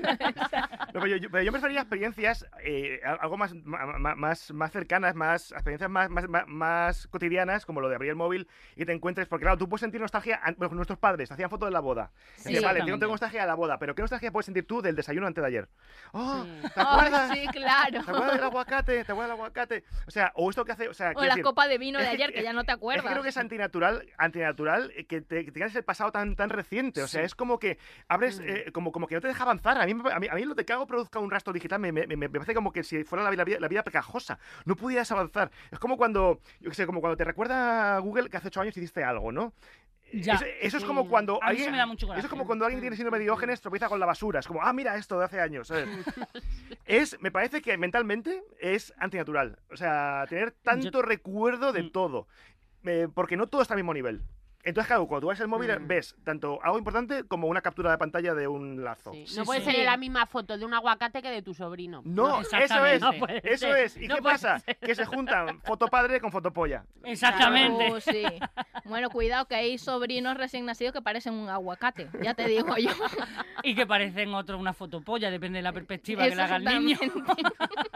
No, pero, yo, yo- pero yo prefería experiencias eh, algo más, ma- ma- más, más cercanas, más experiencias más, más, más- más cotidianas, como lo de abrir el móvil y te encuentres. Porque claro, tú puedes sentir nostalgia. an- Bueno, nuestros padres te hacían fotos de la boda. Sí. Decían, vale, tengo, Exactamente. tengo nostalgia de la boda, pero ¿qué nostalgia puedes sentir tú del desayuno antes de ayer? ¡Oh! Sí. ¿Te Ay, acuerdas? sí, claro. ¿Te acuerdas del aguacate? ¿Te acuerdas del aguacate? O sea, o esto que hace. O sea, O quiero la decir, copa de vino de es que- ayer, que ya no te es acuerdas. que creo que es antinatural, antinatural eh, que, te, que tengas el pasado tan, tan reciente. O sea, Sí. es como que abres, Mm. eh, como, como que no te deja avanzar. A mí, me- a mí, a mí lo de que hago produzca un rastro digital me, me, me- me parece como que si fuera la, vida- la vida, la vida pegajosa. No pudieras avanzar. Es como cuando, yo qué sé, como cuando te recuerda Google que hace ocho años hiciste algo, ¿no? Ya. Eso, eso es Sí. como cuando A mí alguien, eso me da mucho eso es coraje. como cuando alguien tiene síndrome de Diógenes tropieza con la basura. Es como, ah, mira esto de hace años. ¿sabes? es, me parece que mentalmente es antinatural. O sea, tener tanto recuerdo de Mm. todo. Eh, porque no todo está al mismo nivel. Entonces, claro, cuando tú ves el móvil, Mm. ves tanto algo importante como una captura de pantalla de un lazo. Sí. Sí, No puede sí. ser la misma foto de un aguacate que de tu sobrino. No, eso exactamente. es. No puede eso ser. es. ¿Y No qué puede pasa? Que se juntan fotopadre con fotopolla. Exactamente. Uh, sí. Bueno, cuidado que hay sobrinos recién nacidos que parecen un aguacate. Ya te digo yo. Y que parecen otros una fotopolla, depende de la perspectiva que Eso le haga el niño. exactamente.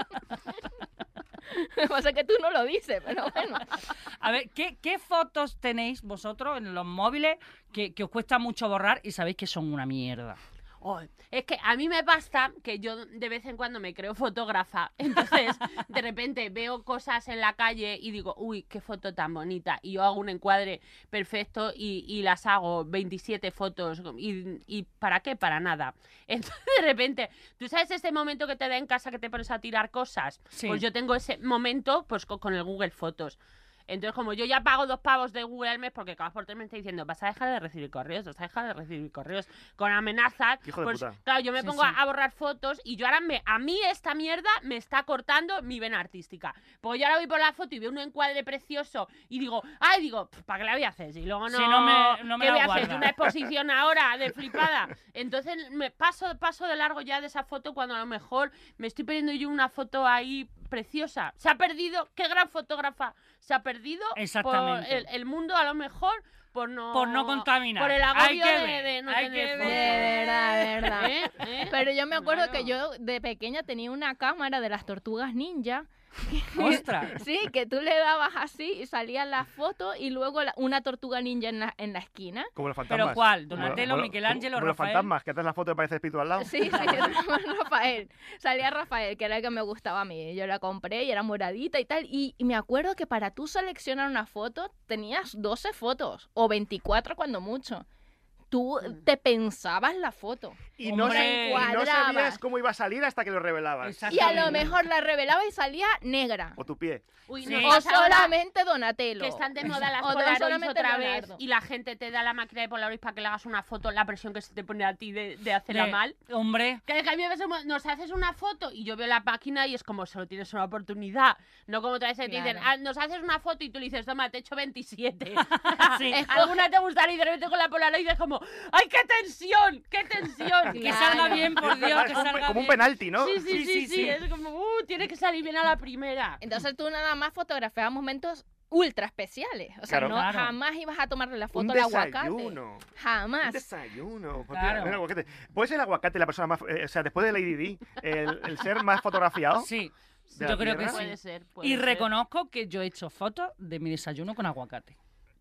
Lo que pasa es que tú no lo dices, pero bueno. A ver, ¿qué, qué fotos tenéis vosotros en los móviles que, que os cuesta mucho borrar y sabéis que son una mierda? Oh, es que a mí me pasa que yo de vez en cuando me creo fotógrafa. Entonces, de repente veo cosas en la calle y digo, uy, qué foto tan bonita. Y yo hago un encuadre perfecto y, y las hago veintisiete fotos. Y, ¿Y para qué? Para nada. Entonces, de repente, ¿tú sabes ese momento que te da en casa que te pones a tirar cosas? Sí. Pues yo tengo ese momento pues con, con el Google Fotos. Entonces, como yo ya pago dos pavos de Google al mes, porque cada por tres me está diciendo, vas a dejar de recibir correos, vas a dejar de recibir correos con amenazas. Hijo de pues, puta. claro, yo me Sí, pongo sí. a borrar fotos y yo ahora me, a mí esta mierda me está cortando mi vena artística. Porque yo ahora voy por la foto y veo un encuadre precioso y digo, ay, digo, ¿para qué la voy a hacer? Y luego no, Si no me- no me ¿qué la voy a hacer? guarda. Una exposición ahora de flipada. Entonces me paso, paso de largo ya de esa foto cuando a lo mejor me estoy pidiendo yo una foto ahí preciosa. Se ha perdido, qué gran fotógrafa, se ha perdido por Exactamente. el, el mundo a lo mejor por no Por no contaminar. por el Hay agobio que de, ver, de no hay tener que fotos. De ver. verdad, de verdad. ¿Eh? ¿Eh? Pero yo me acuerdo Claro. que yo de pequeña tenía una cámara de las tortugas ninja. ¡Ostras! Sí, que tú le dabas así y salía la foto y luego la- una tortuga ninja en la, en la esquina. Como los fantasmas. ¿Pero cuál? Como- ¿Donatello, como- Michelangelo, como los Rafael? fantasmas, que haces la foto y parece espíritu al lado. Sí, sí, Rafael. Salía Rafael, que era el que me gustaba a mí. Yo la compré y era moradita y tal. Y, y me acuerdo que para tú seleccionar una foto tenías doce fotos o veinticuatro cuando mucho. Tú Mm. te pensabas la foto. Y no, Hombre. sa- y no Cuadrabas. sabías cómo iba a salir hasta que lo revelabas. Exacto. Y a lo Exactamente. mejor la revelaba y salía negra. O tu pie. Uy, Sí. no, O pasa ahora solamente Donatello. que están de moda las O Polaroids solamente otra Leonardo. vez y la gente te da la máquina de Polaroid para que le hagas una foto, la presión que se te pone a ti de, de hacerla De- mal. Hombre, Que a mí a veces nos haces una foto y yo veo la máquina y es como solo tienes una oportunidad. No como otra vez te dicen, Claro. "Ah, nos haces una foto y tú le dices, toma, te he hecho veintisiete. sí. Es Alguna te gustará y de repente con la Polaroid es como, ¡ay, qué tensión! ¡Qué tensión! Que Claro. salga bien, por Dios, que Es como, salga como un bien. penalti, ¿no? Sí, sí, sí, Sí, sí, sí, sí. es como, uh, tiene que salir bien a la primera. Entonces tú nada más fotografiabas momentos ultra especiales. O sea, Claro. no Claro. jamás ibas a tomarle la Un foto al aguacate. desayuno. Un Jamás. desayuno. Pues Claro. mira, mira, aguacate. ¿Puede ser el aguacate la persona más... eh, o sea, después de Lady Di, el, el ser más fotografiado? Sí, ¿De yo la creo que Tierra? sí. Puede ser, puede Y ser. reconozco que yo he hecho fotos de mi desayuno con aguacate.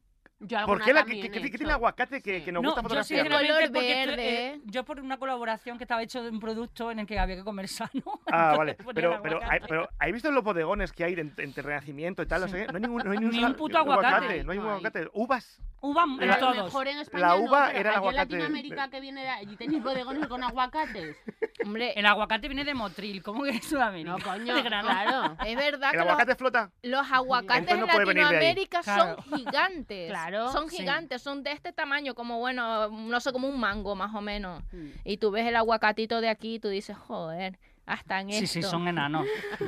Yo ¿Por alguna qué, la, también qué, he qué- qué hecho. tiene el aguacate que, Sí. que nos No, gusta yo fotografiar? sinceramente Color porque esto- verde. eh, yo por una colaboración que estaba hecho de un producto en el que había que comer sano. Ah, vale. entonces ponía Pero, el pero, aguacate. hay, pero ¿hay visto los bodegones que hay de- entre Renacimiento y tal? No, sé, qué? No hay ningún, no hay Ni sola- un puto aguacate. No hay ningún No hay. aguacate. Uvas. Uva Pero en La- a lo todos. mejor en España La no, uva pero era el allí en aguacate. Latinoamérica que viene de allí tenéis bodegones con aguacates. Hombre, El aguacate viene de Motril, ¿cómo que es Sudamérica? No, coño, De Granada. claro. es verdad ¿El que los, aguacate flota? los aguacates Entonces no en puede venir de ahí. Latinoamérica Claro. son gigantes. Claro, Son sí. gigantes, son de este tamaño, como bueno, no sé, como un mango más o menos. Mm. Y tú ves el aguacatito de aquí y tú dices, joder, hasta en Sí, esto. sí, son enanos.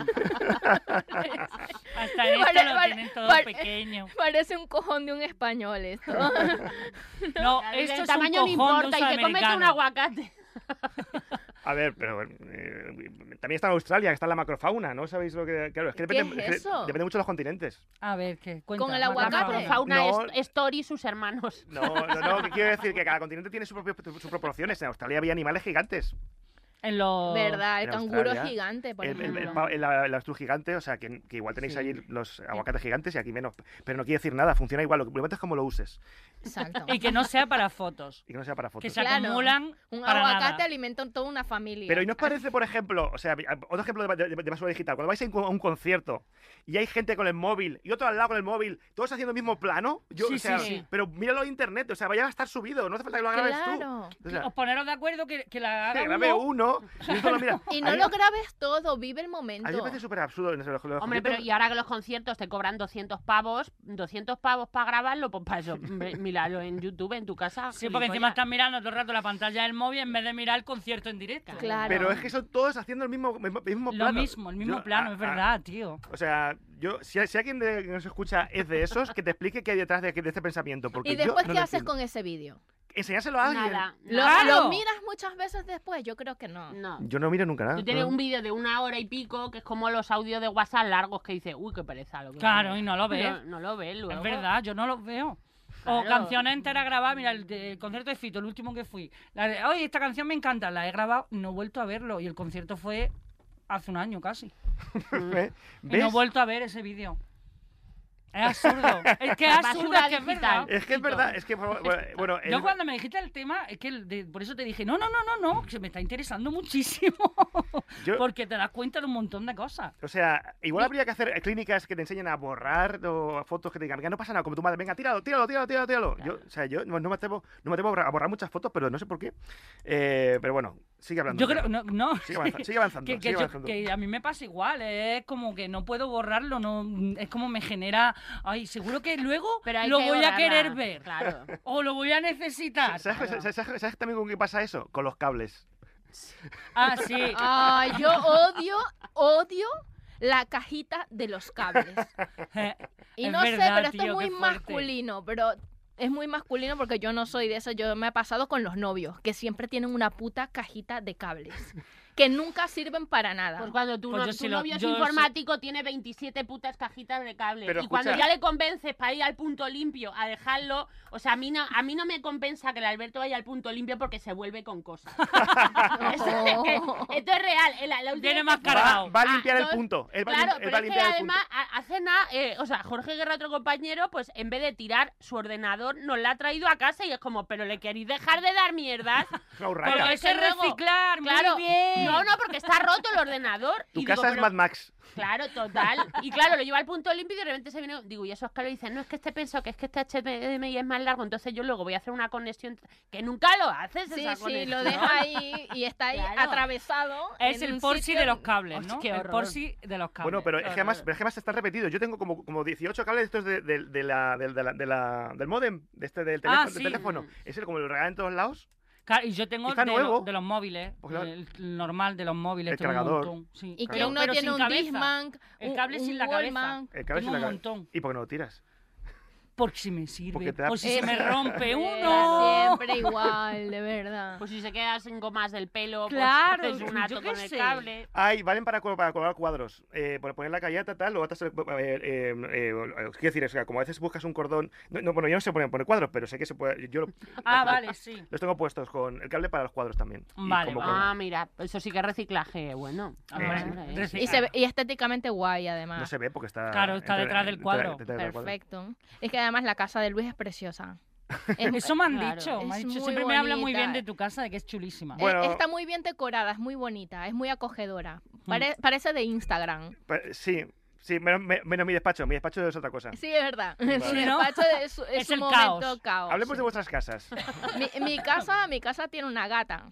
Hasta en Vale, esto lo vale, tienen todo vale. pequeño. Parece un cojón de un español esto. No, Claro, esto el es tamaño un no cojón de importa un y te comes un sudamericano. aguacate. A ver, pero eh, también está en Australia, que está en la macrofauna, ¿no? ¿Sabéis lo que...? Claro, es que ¿Qué depende, es que eso? depende mucho de los continentes. A ver, ¿qué? Cuenta, Con el Marta, aguacate. por favor. Fauna No. es Story y sus hermanos. No, no, no, ¿qué quiero decir? Que cada continente tiene sus propios- sus proporciones. En Australia había animales gigantes. En los... ¿Verdad? El en canguro Australia, gigante, por El, el, el, ejemplo. pa- el, el avestruz gigante, o sea, que, que igual tenéis Sí. allí los aguacates gigantes y aquí menos. Pero no quiere decir nada, funciona igual. Lo que importante es cómo lo uses Exacto. Y que no sea para fotos. y que no sea para Que fotos. se Claro. acumulan Un para aguacate nada. alimenta toda una familia. Pero ¿y no os parece, por ejemplo, o sea, otro ejemplo de, de- de basura digital, cuando vais a un, a un concierto y hay gente con el móvil y otro al lado con el móvil, todos haciendo el mismo plano? Yo, Sí, o sea, sí, sí. Pero míralo en internet, o sea, vaya a estar subido, no hace falta que lo grabes Claro. tú. O sea, Os poneros de acuerdo que, que la haga que grabe uno. uno y esto lo mira. Y A no mí- lo grabes todo, vive el A mí me momento. parece súper absurdo. En ese- los- los Hombre, pero conciertos- y ahora que los conciertos te cobran doscientos pavos, doscientos pavos para grabarlo, pues para eso, hombre, míralo en YouTube, en tu casa. Sí, porque encima gilipollas. están mirando todo el rato la pantalla del móvil en vez de mirar el concierto en directo. Claro. Pero es que son todos haciendo el mismo, mismo, mismo Lo plano. mismo, el mismo Yo, plano, ah, es ah, verdad, tío. O sea, yo, si, si alguien de, que nos escucha es de esos, que te explique qué hay detrás de, de este pensamiento. Porque ¿Y yo después no qué lo haces entiendo. con ese vídeo? Enseñárselo a alguien. Nada, ¿Lo, nada. Claro. lo miras muchas veces después? Yo creo que no. No. Yo no miro nunca nada. Tú tienes no. un vídeo de una hora y pico que es como los audios de WhatsApp largos que dices, uy, qué pereza. Lo que Claro, ves". y no lo ves. No, no lo ves luego. Es verdad, yo no los veo. O Claro. canciones enteras grabadas, mira, el, de- el concierto de Fito, el último que fui. La de, oye, esta canción me encanta, la he grabado, no he vuelto a verlo. Y el concierto fue hace un año casi. ¿Ves? Y no he vuelto a ver ese vídeo. Es absurdo. Es que es absurdo, Basura es que es digital. verdad. Es que es verdad, es que, bueno, bueno, Yo el- cuando me dijiste el tema, es que el de- por eso te dije, no, no, no, no, no, que me está interesando muchísimo. yo- Porque te das cuenta de un montón de cosas. o sea, igual habría que hacer clínicas que te enseñen a borrar o fotos que te digan, "Venga, no pasa nada, como tu madre, venga, tíralo, tíralo, tíralo, tíralo, tíralo". Yo, o sea, yo no, no me atrevo, no me atrevo a borrar, a borrar muchas fotos, pero no sé por qué. Eh, pero bueno, Sigue hablando. Yo creo, no, no. Sigue avanzando, sigue avanzando. Que, que, sigue yo- avanzando. que a mí me pasa igual, es como que no puedo borrarlo, no, es como me genera, ay, seguro que luego Pero hay lo que voy a borrarla, querer ver, Claro. o lo voy a necesitar. ¿Sabes, claro. sabes- sabes- sabes también con qué pasa eso? Con los cables. Ah, sí. Ay, yo odio, odio la cajita de los cables. Y Es no sé, verdad, pero esto tío, es muy qué fuerte. masculino, pero es muy masculino porque yo no soy de eso. Yo me ha pasado con los novios, que siempre tienen una puta cajita de cables, que nunca sirven para nada. Pues cuando tu, Pues no- yo tu sí lo- novio es yo sí- informático, tiene veintisiete putas cajitas de cable. Pero y cuando escucha- ya le convences para ir al punto limpio a dejarlo, o sea, a mí no, a mí no me compensa que el Alberto vaya al punto limpio porque se vuelve con cosas. Esto, es que- esto es real. En la- la última Viene vez más que fui- cargado. Va, va a Ah, limpiar el entonces- punto. Él va, a Claro, lim- él pero va a es que limpiar el punto. además a- hace nada, eh, o sea, Jorge Guerra, otro compañero, pues en vez de tirar su ordenador, nos la ha traído a casa y es como, pero le queréis dejar de dar mierdas. Una urraca. Pero Porque eso es es que luego- reciclar, Claro, muy bien. no, no, porque está roto el ordenador. Tu y casa digo, es pero- Mad Max. Claro, total. Y claro, lo lleva al punto limpio y de repente se viene. Digo, y esos cables dicen, no, es que este pensó que es que este H D M I es más largo, entonces yo luego voy a hacer una conexión que nunca lo haces. Sí, esa sí, conexión. lo deja ahí y está ahí Claro. atravesado. Es en el un porsi sitio- de los cables, Hostia, ¿no? qué El horror. porsi de los cables. Bueno, pero es Claro, que además, claro. pero es que además están repetidos. Yo tengo como, como dieciocho cables estos de, de, de la, del- de la- de la- del modem, de este del teléfono. Ah, del sí. teléfono. Ese como lo regalan en todos lados. Claro, y yo tengo Está de, nuevo. lo- de los móviles, Pues claro. el, el normal de los móviles, El tengo cargador. un montón. Sí. ¿Y Pero- quién no pero tiene sin un cabeza. Discman? El un- cable un sin la cabeza. Wallman? El cable Tengo sin la un cabeza. montón. ¿Y por qué no lo tiras? Por si me sirve, Porque te da- por si se me rompe Era uno. siempre igual, de verdad. Pues si se queda sin gomas del pelo, Claro, pues haces un yo ato qué con el sé. cable. Ay, valen para, col- para colgar cuadros. Eh, por poner la callata, tal, luego atas el- eh, eh, eh, quiero decir, o sea, como a veces buscas un cordón. No, no, bueno, yo no sé poner, poner cuadros, pero sé que se puede. Yo lo- Ah, vale, sí. los tengo puestos con el cable para los cuadros también. Y Vale, como vale. con- Ah, mira, eso sí que es reciclaje, bueno. Hombre, Hombre, reci- Y, se ve- y estéticamente guay, además. No se ve porque está. Claro, está detrás del cuadro. detrás del cuadro. Perfecto. Es que además la casa de Luis es preciosa. Es- Eso me han Claro. dicho, me han Es dicho. muy Siempre me habla muy bonita. bien de tu casa, de que es chulísima. Bueno. eh, está muy bien decorada, es muy bonita, es muy acogedora. Pare- Parece de Instagram. Pa- Sí, sí, menos, me- menos mi despacho. Mi despacho es otra cosa. Sí, es verdad. Vale. Su Sí, ¿no? despacho es, su- es Es un el momento caos. caos. Hablemos sí. de vuestras casas. mi, mi casa, mi casa tiene una gata.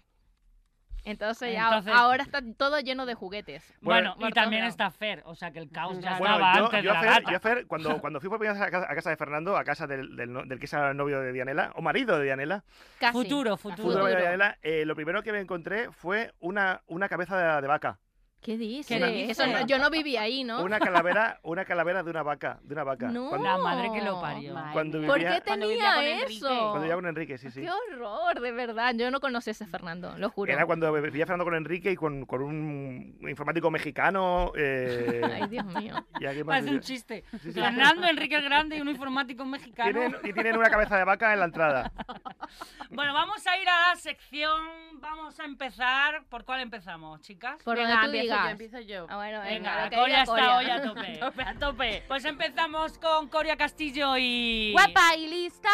Entonces, ya- Entonces- ahora está todo lleno de juguetes. Bueno, por y también todos está Fer, o sea que el caos ya Bueno, estaba yo, antes yo de a la Fer, gata. yo a Fer, cuando, cuando fui por primera vez a casa, a casa de Fernando, a casa del, del, no- del que es ahora el novio de Dianela, o marido de Dianela, Casi. Futuro, futuro. futuro marido de Futuro. Dianela, eh, lo primero que me encontré fue una, una cabeza de, de vaca. ¿Qué dices? ¿Qué dices? Eso no- yo no vivía ahí, ¿no? Una calavera, una calavera de una vaca, de una vaca. No. Cuando, La madre que lo parió. Madre Cuando mía. ¿Por vivía- qué Cuando vivía tenía con Enrique. eso? cuando vivía con Enrique, sí, sí. Qué horror, de verdad. Yo no conocí a ese Fernando, lo juro. Era cuando vivía Fernando con Enrique y con, con un informático mexicano. Eh, Ay, Dios mío. y aquí más Parece un vivía. chiste. Sí, sí. Fernando, Enrique el Grande y un informático mexicano. Tienen, y tienen una cabeza de vaca en la entrada. Bueno, vamos a ir a la sección. Vamos a empezar. ¿Por cuál empezamos, chicas? Por Venga, donde tú empiezo digas. yo, empiezo yo. Ah, bueno, venga, Venga, lo la que Coria diga está Coria. hoy a tope. A tope, a tope. Pues empezamos con Coria Castillo y... Guapa y lista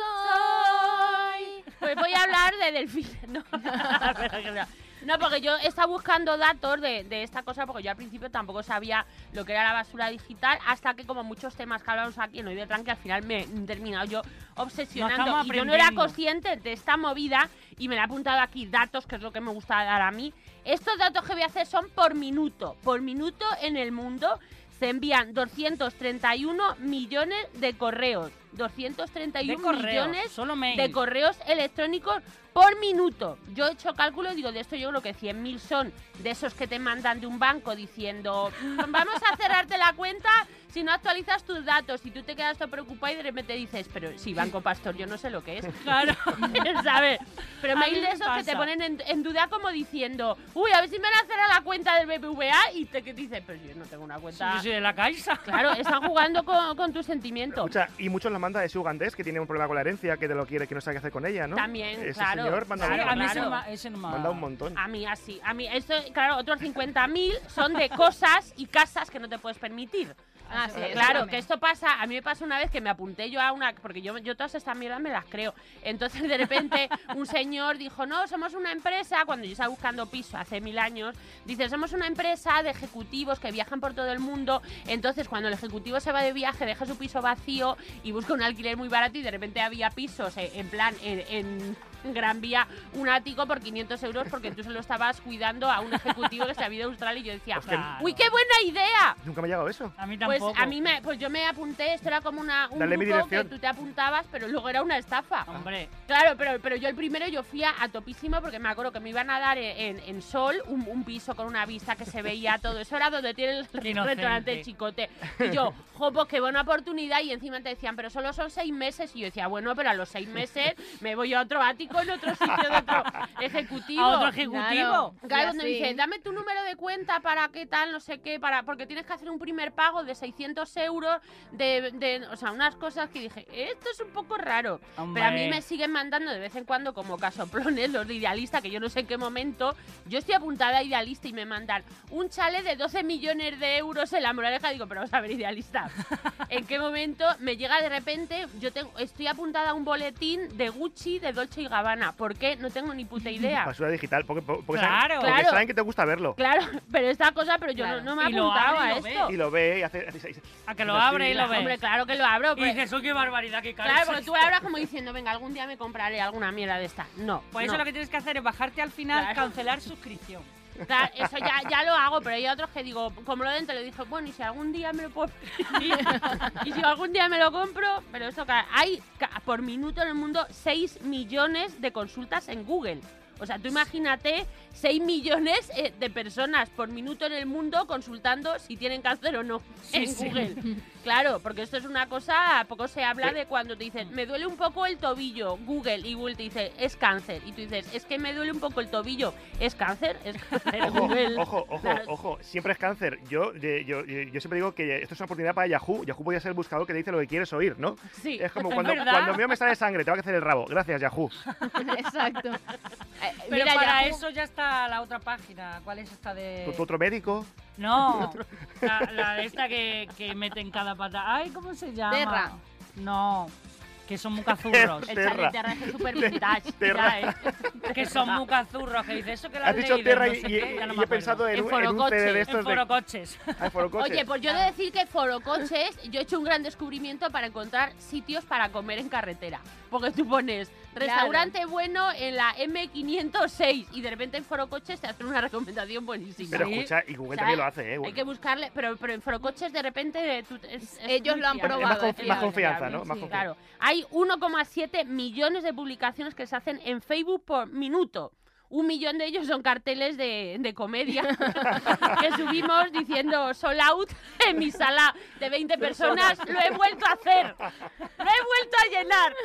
soy. Pues voy a hablar de delfines. No, no, porque yo he estado buscando datos de, de esta cosa, porque yo al principio tampoco sabía lo que era la basura digital, hasta que como muchos temas que hablamos aquí en Hoy de Tranqui, al final me he terminado yo obsesionando. estamos Y yo no era aprendiendo. consciente de esta movida y me la he apuntado aquí datos, que es lo que me gusta dar a mí. Estos datos que voy a hacer son por minuto. Por minuto en el mundo se envían doscientos treinta y uno millones de correos. doscientos treinta y De uno correos, millones solo mail. de correos electrónicos por minuto. Yo he hecho cálculo y digo, de esto yo creo que cien mil son de esos que te mandan de un banco diciendo, "Mm, vamos a cerrarte la cuenta si no actualizas tus datos", y tú te quedas todo preocupado y de repente dices, pero sí, Banco Pastor, yo no sé lo que es. Claro. ¿Sabes? Pero A mail mí de me esos que te pasa. ponen en, en duda como diciendo, uy, a ver si me van a cerrar la cuenta del B B V A, y te que dices, pero yo no tengo una Sí, cuenta. yo soy de la Caixa. Claro, están jugando con, con tus sentimientos. Escucha, y muchos la manda ese ugandés que tiene un problema con la herencia, que te lo quiere, que no sabe qué hacer con ella, ¿no? También, Ese claro, señor manda, Sí, claro, a mí ese claro. no ma- ese no me ha- manda un montón. A mí así, a mí esto, claro, otros cincuenta mil son de cosas y casas que no te puedes permitir. Ah, sí, Eh, eso claro, también. que esto pasa, a mí me pasó una vez que me apunté yo a una, porque yo, yo todas estas mierdas me las creo. Entonces de repente un señor dijo, no, somos una empresa, cuando yo estaba buscando piso hace mil años, dice, somos una empresa de ejecutivos que viajan por todo el mundo, entonces cuando el ejecutivo se va de viaje deja su piso vacío y busca un alquiler muy barato, y de repente había pisos eh, en plan en... en Gran Vía un ático por quinientos euros porque tú se lo estabas cuidando a un ejecutivo que se había ido a Australia y yo decía, Hostia, ¡uy, qué buena idea! Nunca me ha llegado eso. A mí Pues tampoco. a mí me, pues yo me apunté, esto era como una, un Dale mi grupo que dirección. tú te apuntabas, pero luego era una estafa. Hombre, Claro, pero, pero yo el primero yo fui a, a topísimo porque me acuerdo que me iban a dar en, en Sol un, un piso con una vista que se veía todo. Eso era donde tiene el Qué inocente. restaurante Chicote. Y yo, jo, pues qué buena oportunidad. Y encima te decían, pero solo son seis meses. Y yo decía, bueno, pero a los seis meses me voy a otro ático en otro sitio de otro ejecutivo. a otro ejecutivo. Claro. Claro, Y cuando así. dice, dame tu número de cuenta para qué tal, no sé qué, para porque tienes que hacer un primer pago de seiscientos euros, de, de, o sea, unas cosas que dije, esto es un poco raro. Hombre. Pero a mí me siguen mandando de vez en cuando como casoplones los de Idealista, que yo no sé en qué momento, yo estoy apuntada a Idealista y me mandan un chale de doce millones de euros en La Moraleja. Digo, pero vamos a ver, Idealista, ¿en qué momento me llega de repente, yo tengo, estoy apuntada a un boletín de Gucci, de Dolce y Gabbana? ¿Por qué? No tengo ni puta idea. Basura digital, porque, porque, Claro. saben, porque Claro. saben que te gusta verlo. Claro, pero esta cosa, pero yo Claro. no, no me he Y lo apuntado abre y a lo esto. Y lo ve y hace... hace- hace- A que lo así, abre y lo ve. Hombre, claro que lo abro. Y pero- dices, "Uy, qué barbaridad, qué caro Claro, es porque esto". tú abras como diciendo, venga, algún día me compraré alguna mierda de esta. No. Pues no. eso lo que tienes que hacer es bajarte al final, Claro. cancelar suscripción. Claro, eso ya, ya lo hago, pero hay otros que digo, como lo dentro, le dije, bueno, y si algún día me lo puedo permitir? Y si algún día me lo compro, pero esto, claro, hay ca- por minuto en el mundo seis millones de consultas en Google. O sea, tú imagínate seis millones eh, de personas por minuto en el mundo consultando si tienen cáncer o no Sí, en sí. Google. Claro, porque esto es una cosa, poco se habla Pero- de cuando te dicen, me duele un poco el tobillo, Google, y Google te dice, es cáncer. Y tú dices, es que me duele un poco el tobillo, ¿es cáncer? Es cáncer, Ojo, Google. ojo, ojo, Claro. ojo, siempre es cáncer. Yo, eh, yo, yo, yo siempre digo que esto es una oportunidad para Yahoo. Yahoo podría ser el buscador que te dice lo que quieres oír, ¿no? Sí. Es como Es cuando, verdad. cuando mío me sale sangre, tengo que hacer el rabo. Gracias, Yahoo. Exacto. Eh, Pero mira, para Yahoo- eso ya está la otra página. ¿Cuál es esta de...? ¿Tu, tu otro médico? No, la, la de esta que, que mete en cada pata. Ay, ¿cómo se llama? Terra. No, que son mucazurros. El Terra. chale Terra es súper vintage. Terra. ya, ¿eh? Que son mucazurros. Que dice eso que la Has dicho leído, Terra no y, sé y- qué, ya no y me he pensado en, En un, en un Forocoche, C D de en estos En de... forocoches. Ah, en Forocoche. Oye, pues yo he de decir que Forocoches, yo he hecho un gran descubrimiento para encontrar sitios para comer en carretera. Porque tú pones restaurante bueno en la M quinientos seis y de repente en Forocoches te hacen una recomendación buenísima. Pero Sí. escucha, y Google O sea, también lo hace, ¿eh? Hay que buscarle, pero, pero en Forocoches de repente tú- es- es Ellos muy lo han fiable. probado, Es más confi- es más fiable, confianza, fiable, ¿no? Más sí. confianza. Claro, hay uno coma siete millones de publicaciones que se hacen en Facebook por minuto. Un millón de ellos son carteles de, de comedia que subimos diciendo sold out en mi sala de veinte personas. Lo he vuelto a hacer. Lo he vuelto a llenar.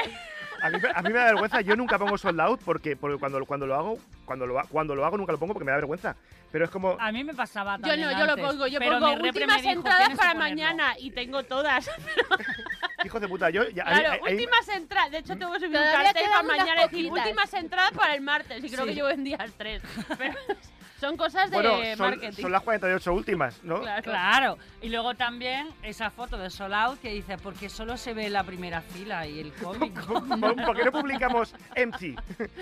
A mí, a mí me da vergüenza, yo nunca pongo sold out porque, porque cuando, cuando lo hago, cuando lo, ha- cuando lo hago nunca lo pongo porque me da vergüenza. Pero es como, A mí me pasaba Yo también no, yo lo antes, pongo. Yo pero pongo mi repre me últimas dijo, entradas "Tienes que para ponerlo". mañana y tengo todas. hijos de puta, yo... ya- hay- Claro, hay- hay- últimas entradas. De hecho, tengo que subir un Todavía cartel para quedan unas mañana y decir poquitas. últimas entradas para el martes. Y creo Sí. que llevo en días tres. Pero son cosas de bueno, son, marketing. son las cuarenta y ocho últimas, ¿no? Claro. Claro, y luego también esa foto de Sold Out que dice, porque solo se ve la primera fila y el cómico, ¿Por, por qué no publicamos empty?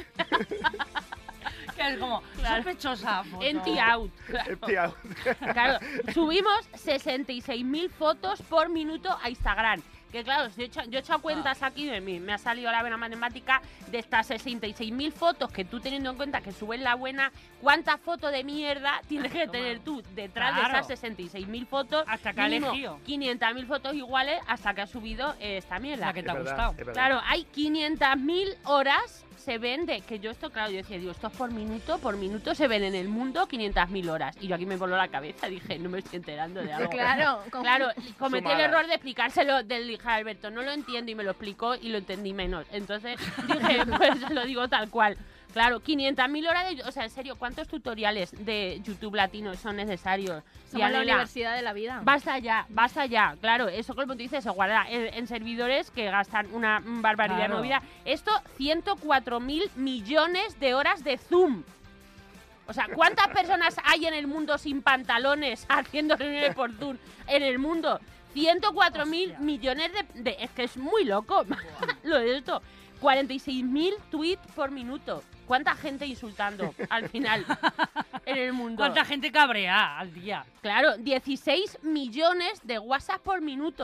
que es como Claro. sospechosa foto. Empty out. Claro. Empty out. Claro, subimos sesenta y seis mil fotos por minuto a Instagram. Que claro, yo he hecho, yo he hecho cuentas aquí, de mí, me ha salido la buena matemática de estas sesenta y seis mil fotos que tú teniendo en cuenta que suben la buena, ¿cuántas fotos de mierda tienes que tener tú detrás de Claro. esas sesenta y seis mil fotos? Hasta que ha Mínimo elegido. quinientas mil fotos iguales hasta que ha subido eh, esta mierda. La que te Es ha verdad, gustado. es verdad. Claro, hay quinientas mil horas se ven de que yo esto, claro, yo decía, digo, esto es por minuto, por minuto se ven en el mundo quinientas mil horas. Y yo aquí me voló la cabeza, dije, no me estoy enterando de algo. Claro, con- Claro, cometí el Sumadas. error de explicárselo del hija Alberto, no lo entiendo y me lo explicó y lo entendí menos. Entonces dije, pues lo digo tal cual. Claro, quinientas mil horas de... O sea, en serio, ¿cuántos tutoriales de YouTube latino son necesarios? somos la Dianela? universidad de la vida. Basta ya, basta ya. Claro, eso como tú dices, se guarda en, en servidores que gastan una barbaridad Claro. de movida. Esto, ciento cuatro mil millones de horas de Zoom. O sea, ¿cuántas personas hay en el mundo sin pantalones haciendo reuniones por Zoom en el mundo? ciento cuatro mil Hostia. millones de, de... Es que es muy loco lo de esto. cuarenta y seis mil tweets por minuto. ¿Cuánta gente insultando al final en el mundo? ¿Cuánta gente cabrea al día? Claro, dieciséis millones de WhatsApp por minuto.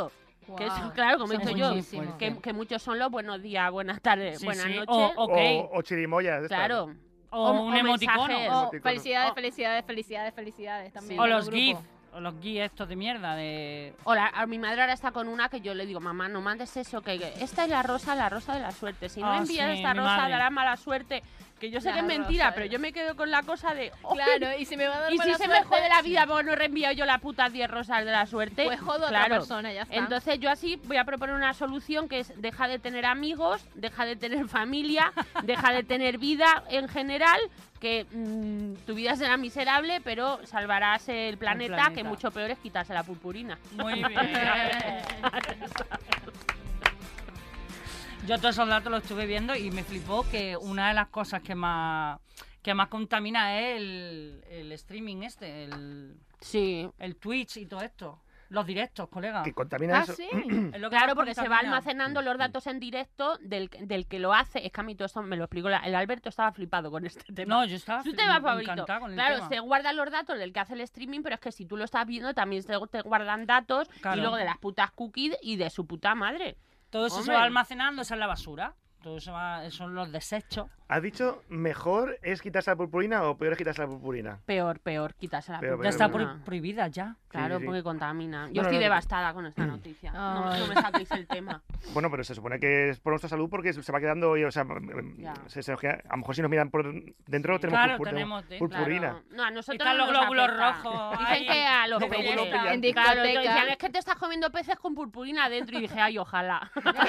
Que eso, Guau, claro, como he eso dicho es yo, muchísimo. que, que muchos son los buenos días, buenas tardes, Sí, buenas sí, noches. o- ok. O, o chirimoyas. de estas. Claro. O, O- un o emoticono. mensajes. Oh, Emoticono. felicidades, Oh. felicidades, felicidades, felicidades también. O de los grupo. GIF. O los GIF estos de mierda de... O la- a mi madre ahora está con una que yo le digo, mamá, no mandes eso, que que esta es la rosa, la rosa de la suerte. Si no Ah, envías sí, esta mi rosa, madre. dará mala suerte. Que yo sé La que es mentira, rosa pero de- yo me quedo con la cosa de... "Ay, Claro, y si me va a dar y si mala se me suerte, jode la vida porque no he reenviado yo las putas diez rosas de la suerte, pues jodo a claro. otra persona, ya está. Entonces yo así voy a proponer una solución que es deja de tener amigos, deja de tener familia, deja de tener vida en general, que mm, tu vida será miserable, pero salvarás el planeta, planeta. que mucho peor es quitarse la purpurina. Muy bien. Yo todos esos datos los estuve viendo y me flipó que una de las cosas que más que más contamina es el, el streaming este, el, Sí. el Twitch y todo esto. Los directos, colega. Que contamina Ah, eso. sí. Es lo que Claro, más porque se va contamina. almacenando los datos en directo del, del que lo hace. Es que a mí todo esto me lo explicó. la- El Alberto estaba flipado con este tema. No, yo estaba Su tema fli- favorito. encantada con el Claro, tema. se guardan los datos del que hace el streaming, pero es que si tú lo estás viendo también te, te guardan datos Claro. y luego de las putas cookies y de su puta madre. Todo eso se Hombre. va almacenando, esa es la basura. Todo eso va- son los desechos. ¿Has dicho mejor es quitarse la purpurina o peor es quitarse la purpurina? Peor, peor, quitarse la Peor, puta Ya está pero- pro- prohibida ya. Claro, Sí, sí. porque contamina. Yo No, no, estoy no. devastada con esta noticia. No, Ay. no me saquéis el tema. Bueno, pero se supone que es por nuestra salud porque se va quedando, o sea, Ya. se- se nos queda- a lo mejor si nos miran por dentro Sí. tenemos Claro, purpur- tenemos de- purpurina. Claro. No, a nosotros Están no los nos glóbulos afecta. rojos Dicen ahí. que a los Los peces. glóbulos brillantes. En Claro, discoteca. que decían, es que te estás comiendo peces con purpurina adentro. Y dije, ay, ojalá.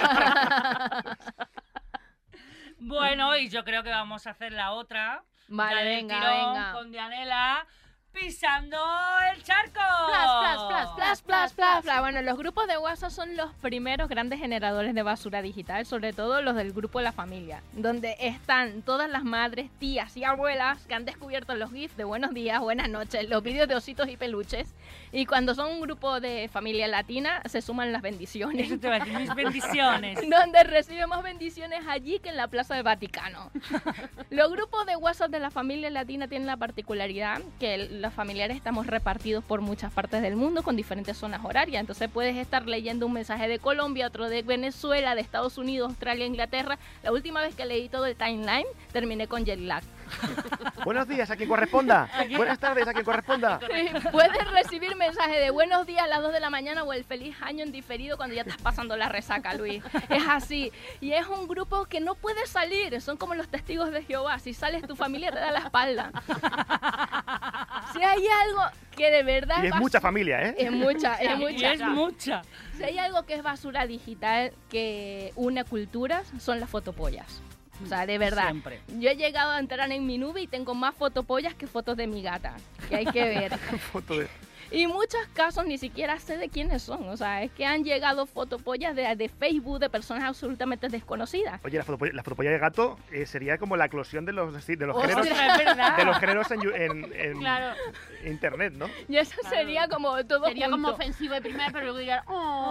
Bueno, y yo creo que vamos a hacer la otra. Vale, Ya del venga, tirón, venga. Con Dianela pisando el charco. Plas, plas, plas, Plas, plas, plas, plas. Bueno, los grupos de WhatsApp son los primeros grandes generadores de basura digital, sobre todo los del grupo La Familia, donde están todas las madres, tías y abuelas que han descubierto los GIFs de buenos días, buenas noches, los vídeos de ositos y peluches. Y cuando son un grupo de familia latina, se suman las bendiciones. Eso te va a decir, mis bendiciones. Donde recibe más bendiciones allí que en la Plaza del Vaticano. Los grupos de WhatsApp de la familia latina tienen la particularidad que el- los familiares estamos repartidos por muchas partes del mundo con diferentes zonas horarias. Entonces puedes estar leyendo un mensaje de Colombia, otro de Venezuela, de Estados Unidos, Australia, Inglaterra. La última vez que leí todo el timeline, terminé con jet lag. Buenos días a quien corresponda. Buenas tardes a quien corresponda. Puedes recibir mensajes de buenos días a las dos de la mañana o el feliz año en diferido cuando ya estás pasando la resaca, Luis. Es así. Y es un grupo que no puede salir. Son como los testigos de Jehová. Si sales, tu familia te da la espalda. Si hay algo que de verdad... Y es bas- mucha familia, ¿eh? Es mucha, es Y mucha. es mucha. Si hay algo que es basura digital que une culturas, son las fotopollas. O sea, de verdad. Siempre. Yo he llegado a entrar en mi nube y tengo más fotopollas que fotos de mi gata. Que hay que ver. Foto de- Y muchos casos ni siquiera sé de quiénes son. O sea, es que han llegado fotopollas de, de Facebook de personas absolutamente desconocidas. Oye, la fotopolla, la fotopolla de gato eh, sería como la eclosión de los, de los Ostras, géneros, Ostras, es verdad. de los géneros en, yu- en- en Claro. internet, ¿no? Y eso Claro. sería como todo Sería como junto. ofensivo de primera, pero luego dirían,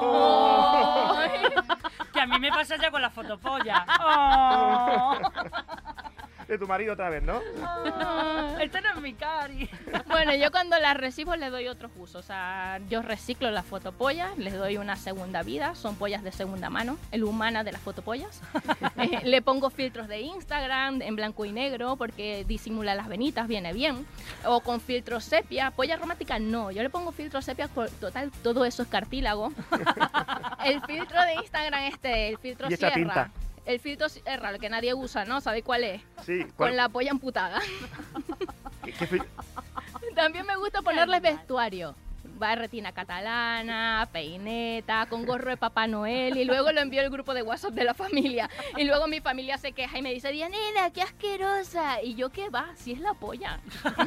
Oh. Que a mí me pasa ya con la fotopolla. Oh. De tu marido otra vez, ¿no? Este no es mi cari. Bueno, yo cuando las recibo les doy otros usos. O sea, yo reciclo las fotopollas, les doy una segunda vida. Son pollas de segunda mano, el humana de las fotopollas. Eh, le pongo filtros de Instagram en blanco y negro porque disimula las venitas, viene bien. O con filtros sepia. Polla romántica no, yo le pongo filtros sepia, por total, todo eso es cartílago. El filtro de Instagram este, el filtro Y echa sierra. tinta. El filtro sierra, el que nadie usa, ¿no? ¿Sabéis cuál es? Sí. Con ¿cuál- la polla amputada. qué- qué fi- También me gusta ponerles vestuario. Barretina catalana, peineta, con gorro de Papá Noel y luego lo envío al grupo de WhatsApp de la familia. Y luego mi familia se queja y me dice, Dianela, qué asquerosa. Y yo, ¿qué va? Si es la polla.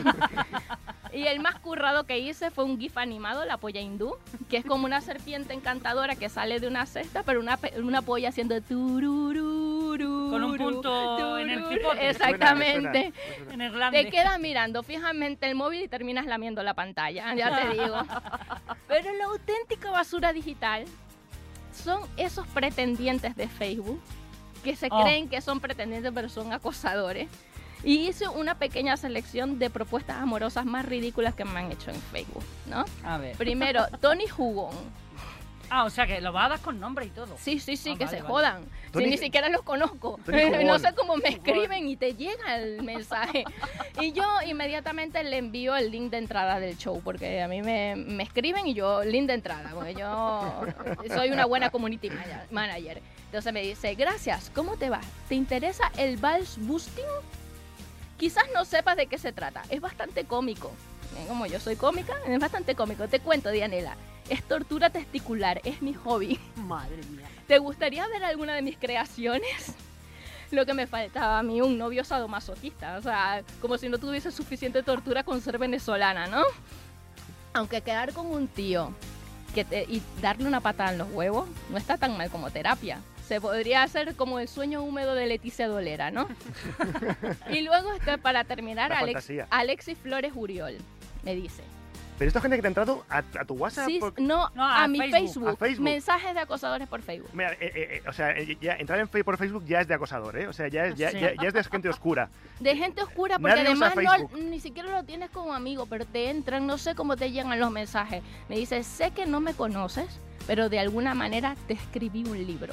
Y el más currado que hice fue un gif animado, la polla hindú, que es como una serpiente encantadora que sale de una cesta, pero una, pe- una polla haciendo turururu. Con un punto en el tururu. cipote. Exactamente. Me suena, me suena, me suena. En el grande. Te quedas mirando fijamente el móvil y terminas lamiendo la pantalla, ya te digo. Pero la auténtica basura digital son esos pretendientes de Facebook que se Oh. creen que son pretendientes pero son acosadores. Y hice una pequeña selección de propuestas amorosas más ridículas que me han hecho en Facebook, ¿no? A ver. Primero, Tony Jugón. Ah, o sea que lo vas a dar con nombre y todo. Sí, sí, sí, Ah, que vale, se vale. jodan. Tú Si ni- ni siquiera los conozco. Tú ni jugón. No sé cómo me escriben y te llega el mensaje. Y yo inmediatamente le envío el link de entrada del show, porque a mí me, me escriben y yo, link de entrada, porque yo soy una buena community mana- manager. Entonces me dice, gracias, ¿cómo te va? ¿Te interesa el vals boosting? Quizás no sepas de qué se trata. Es bastante cómico. Eh, Como yo soy cómica, es bastante cómico. Te cuento, Dianela. Es tortura testicular, es mi hobby. Madre mía. ¿Te gustaría ver alguna de mis creaciones? Lo que me faltaba a mí, un novio sadomasoquista. O sea, como si no tuviese suficiente tortura con ser venezolana, ¿no? Aunque quedar con un tío que te- y darle una patada en los huevos no está tan mal como terapia. Se podría hacer como el sueño húmedo de Leticia Dolera, ¿no? Y luego, este, para terminar, La Alex, fantasía. Alexis Flores Uriol me dice... Pero esto es gente que te ha entrado a, a tu WhatsApp. Sí, por- no, No, a, a mi Facebook. Facebook. A Facebook. Mensajes de acosadores por Facebook. Mira, eh, eh, eh, o sea, eh, ya, entrar en fe- por Facebook ya es de acosador, ¿eh? O sea, ya es, ya, Sí. ya- ya es de gente oscura. De gente oscura, porque Nadie usa además no, Facebook. ni siquiera lo tienes como amigo, pero te entran, no sé cómo te llegan los mensajes. Me dice, sé que no me conoces, pero de alguna manera te escribí un libro.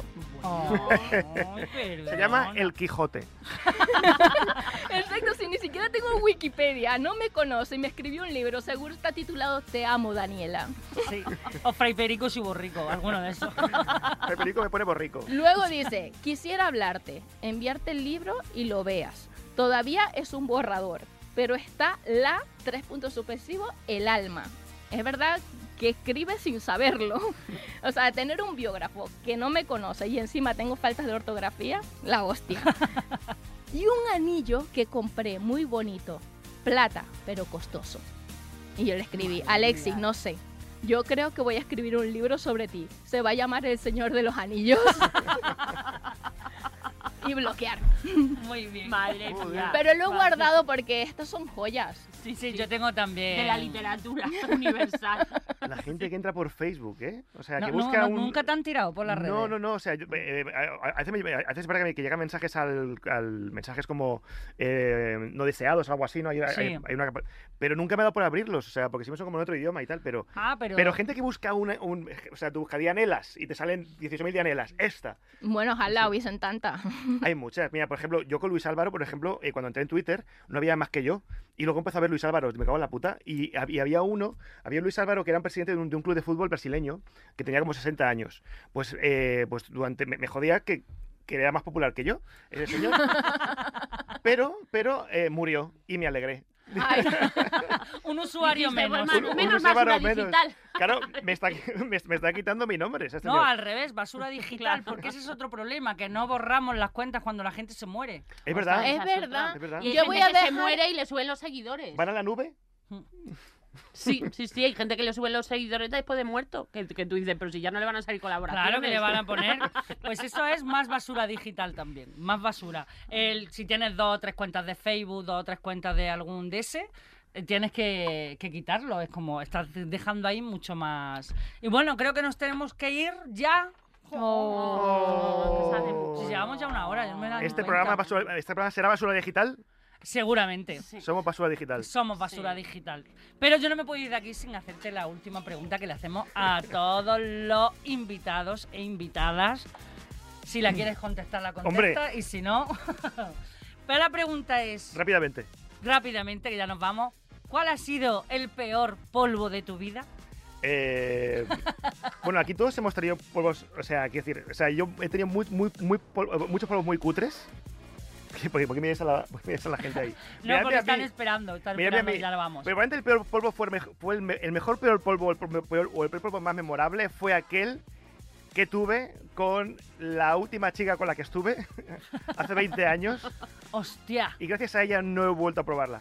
Ay, Se llama perdona. El Quijote. Exacto, si ni siquiera tengo Wikipedia, no me conoce y me escribió un libro, seguro está titulado Te amo, Daniela. Sí. O Fray Perico y Borrico, alguno de esos. El perico me pone borrico. Luego dice, quisiera hablarte, enviarte el libro y lo veas. Todavía es un borrador, pero está la, tres puntos suspensivos, el alma. Es verdad que escribe sin saberlo. O sea, tener un biógrafo que no me conoce y encima tengo faltas de ortografía, la hostia. Y un anillo que compré muy bonito, plata, pero costoso. Y yo le escribí, Alexis, no sé. Yo creo que voy a escribir un libro sobre ti. Se va a llamar El Señor de los Anillos. Y bloquear. Muy bien. Madre Joder. mía. Pero lo he guardado porque estas son joyas. Sí, sí, yo tengo también. De la literatura universal. La gente que entra por Facebook, ¿eh? O sea, No, que no, busca no, un... Nunca te han tirado por las redes. No, no, no, o sea, yo, eh, eh, a, a veces, me- a veces es verdad que, me- que llegan mensajes al, al mensajes como eh, no deseados, algo así, ¿no? Hay, hay- Sí. hay una, capa- pero nunca me ha dado por abrirlos, o sea, porque siempre son como en otro idioma y tal, pero... Ah, pero. Pero gente que busca una, un... O sea, tú buscas dianelas y te salen dieciocho mil dianelas. Esta. Bueno, ojalá hubiesen tanta. Hay muchas. Mira, por ejemplo, yo con Luis Álvaro, por ejemplo, eh, cuando entré en Twitter, no había más que yo. Y luego empecé a ver Luis Álvaro, me cago en la puta. Y, hab- y había uno, había Luis Álvaro que era un presidente de un, de un club de fútbol brasileño que tenía como sesenta años. Pues, eh, pues durante me, me jodía que, que era más popular que yo, ese señor. pero, pero eh, murió y me alegré. Ay, Un usuario Dijiste, menos. pues, Un- un menos Álvaro basura menos. digital. Claro, me está, me, me está quitando mi nombre. ese No, señor. al revés, basura digital, porque ese es otro problema, que no borramos las cuentas cuando la gente se muere. Es verdad. es Esa es verdad. Es verdad. Y hay Yo gente voy a que se dejar- muere y le suben los seguidores. ¿Van a la nube? Sí, sí, sí, hay gente que le sube los seguidores después de muerto. Que, que tú dices, pero si ya no le van a salir colaboraciones. Claro que le van a poner. Pues eso es más basura digital también, más basura. El, si tienes dos o tres cuentas de Facebook, dos o tres cuentas de algún de ese, eh, tienes que, que quitarlo. Es como, estás dejando ahí mucho más. Y bueno, creo que nos tenemos que ir ya. Oh. que se hace mucho. Si llevamos ya una hora, yo no me he dado ni Este cuenta. programa, basura- este programa será basura digital. Seguramente. Sí. Somos basura digital. Somos basura Sí. digital. Pero yo no me puedo ir de aquí sin hacerte la última pregunta que le hacemos a todos los invitados e invitadas. Si la quieres contestar, la contesta. Y si no... Pero la pregunta es, Rápidamente. rápidamente, que ya nos vamos. ¿Cuál ha sido el peor polvo de tu vida? Eh, bueno, aquí todos hemos tenido polvos, o sea, quiero decir, o sea, yo he tenido muy, muy, muy pol- muchos polvos muy cutres. ¿Por qué, por qué miráis a la, por qué miráis a la gente ahí? No, Miradme porque a están mí. esperando. Están Miradme a esperando, mí. ya lo vamos. Pero probablemente el peor polvo fue el, mej- fue el, me- el mejor peor polvo o el, pro- peor, o el peor polvo más memorable fue aquel que tuve con la última chica con la que estuve hace veinte años Hostia. y gracias a ella no he vuelto a probarla.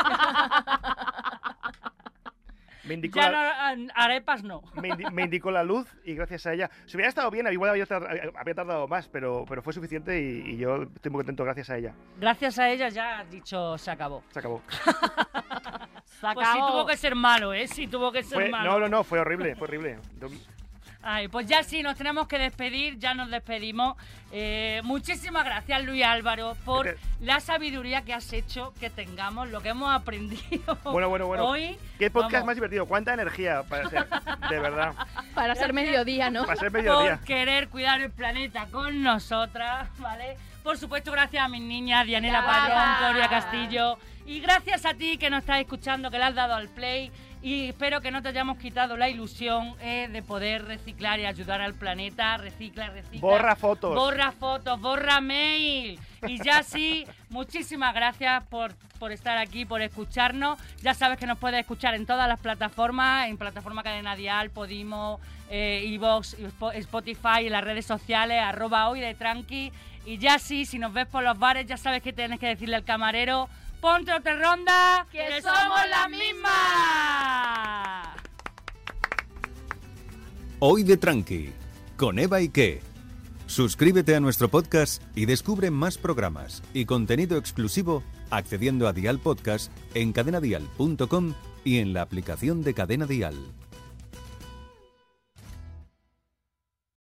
Me indicó, Ya la, no, arepas no. me, indi- me indicó la luz y gracias a ella. Si hubiera estado bien, igual habría tardado, habría tardado más, pero, pero fue suficiente y, y yo estoy muy contento gracias a ella. Gracias a ella ya has dicho se acabó. Se acabó. Se Pues sí acabó. tuvo que ser malo, ¿eh? Sí tuvo que ser Fue- malo. no, no, no, fue horrible, fue horrible. Ay, pues ya sí, nos tenemos que despedir, ya nos despedimos. Eh, muchísimas gracias, Luis Álvaro, por Vete. la sabiduría que has hecho que tengamos, lo que hemos aprendido Bueno, bueno, bueno. hoy. ¿Qué podcast Vamos. más divertido? ¿Cuánta energía? Parece, de verdad. Para ser mediodía, ¿no? Para ser mediodía. Por querer cuidar el planeta con nosotras, ¿vale? Por supuesto, gracias a mis niñas, Dianela Gracias. Padrón, Gloria Castillo. Y gracias a ti que nos estás escuchando, que le has dado al play. Y espero que no te hayamos quitado la ilusión eh, de poder reciclar y ayudar al planeta. Recicla, recicla. Borra fotos. Borra fotos, borra mail. Y ya sí, muchísimas gracias por, por estar aquí, por escucharnos. Ya sabes que nos puedes escuchar en todas las plataformas, en plataforma Cadena Dial, Podimo, eh, iVoox, Spotify, en las redes sociales, arroba hoy de tranqui. Y ya sí, si nos ves por los bares, ya sabes que tienes que decirle al camarero: ponte otra ronda, ¡Que que somos somos las las mismas. Hoy de Tranqui, con Eva y Ke. Suscríbete a nuestro podcast y descubre más programas y contenido exclusivo accediendo a Dial Podcast en cadena dial punto com y en la aplicación de Cadena Dial.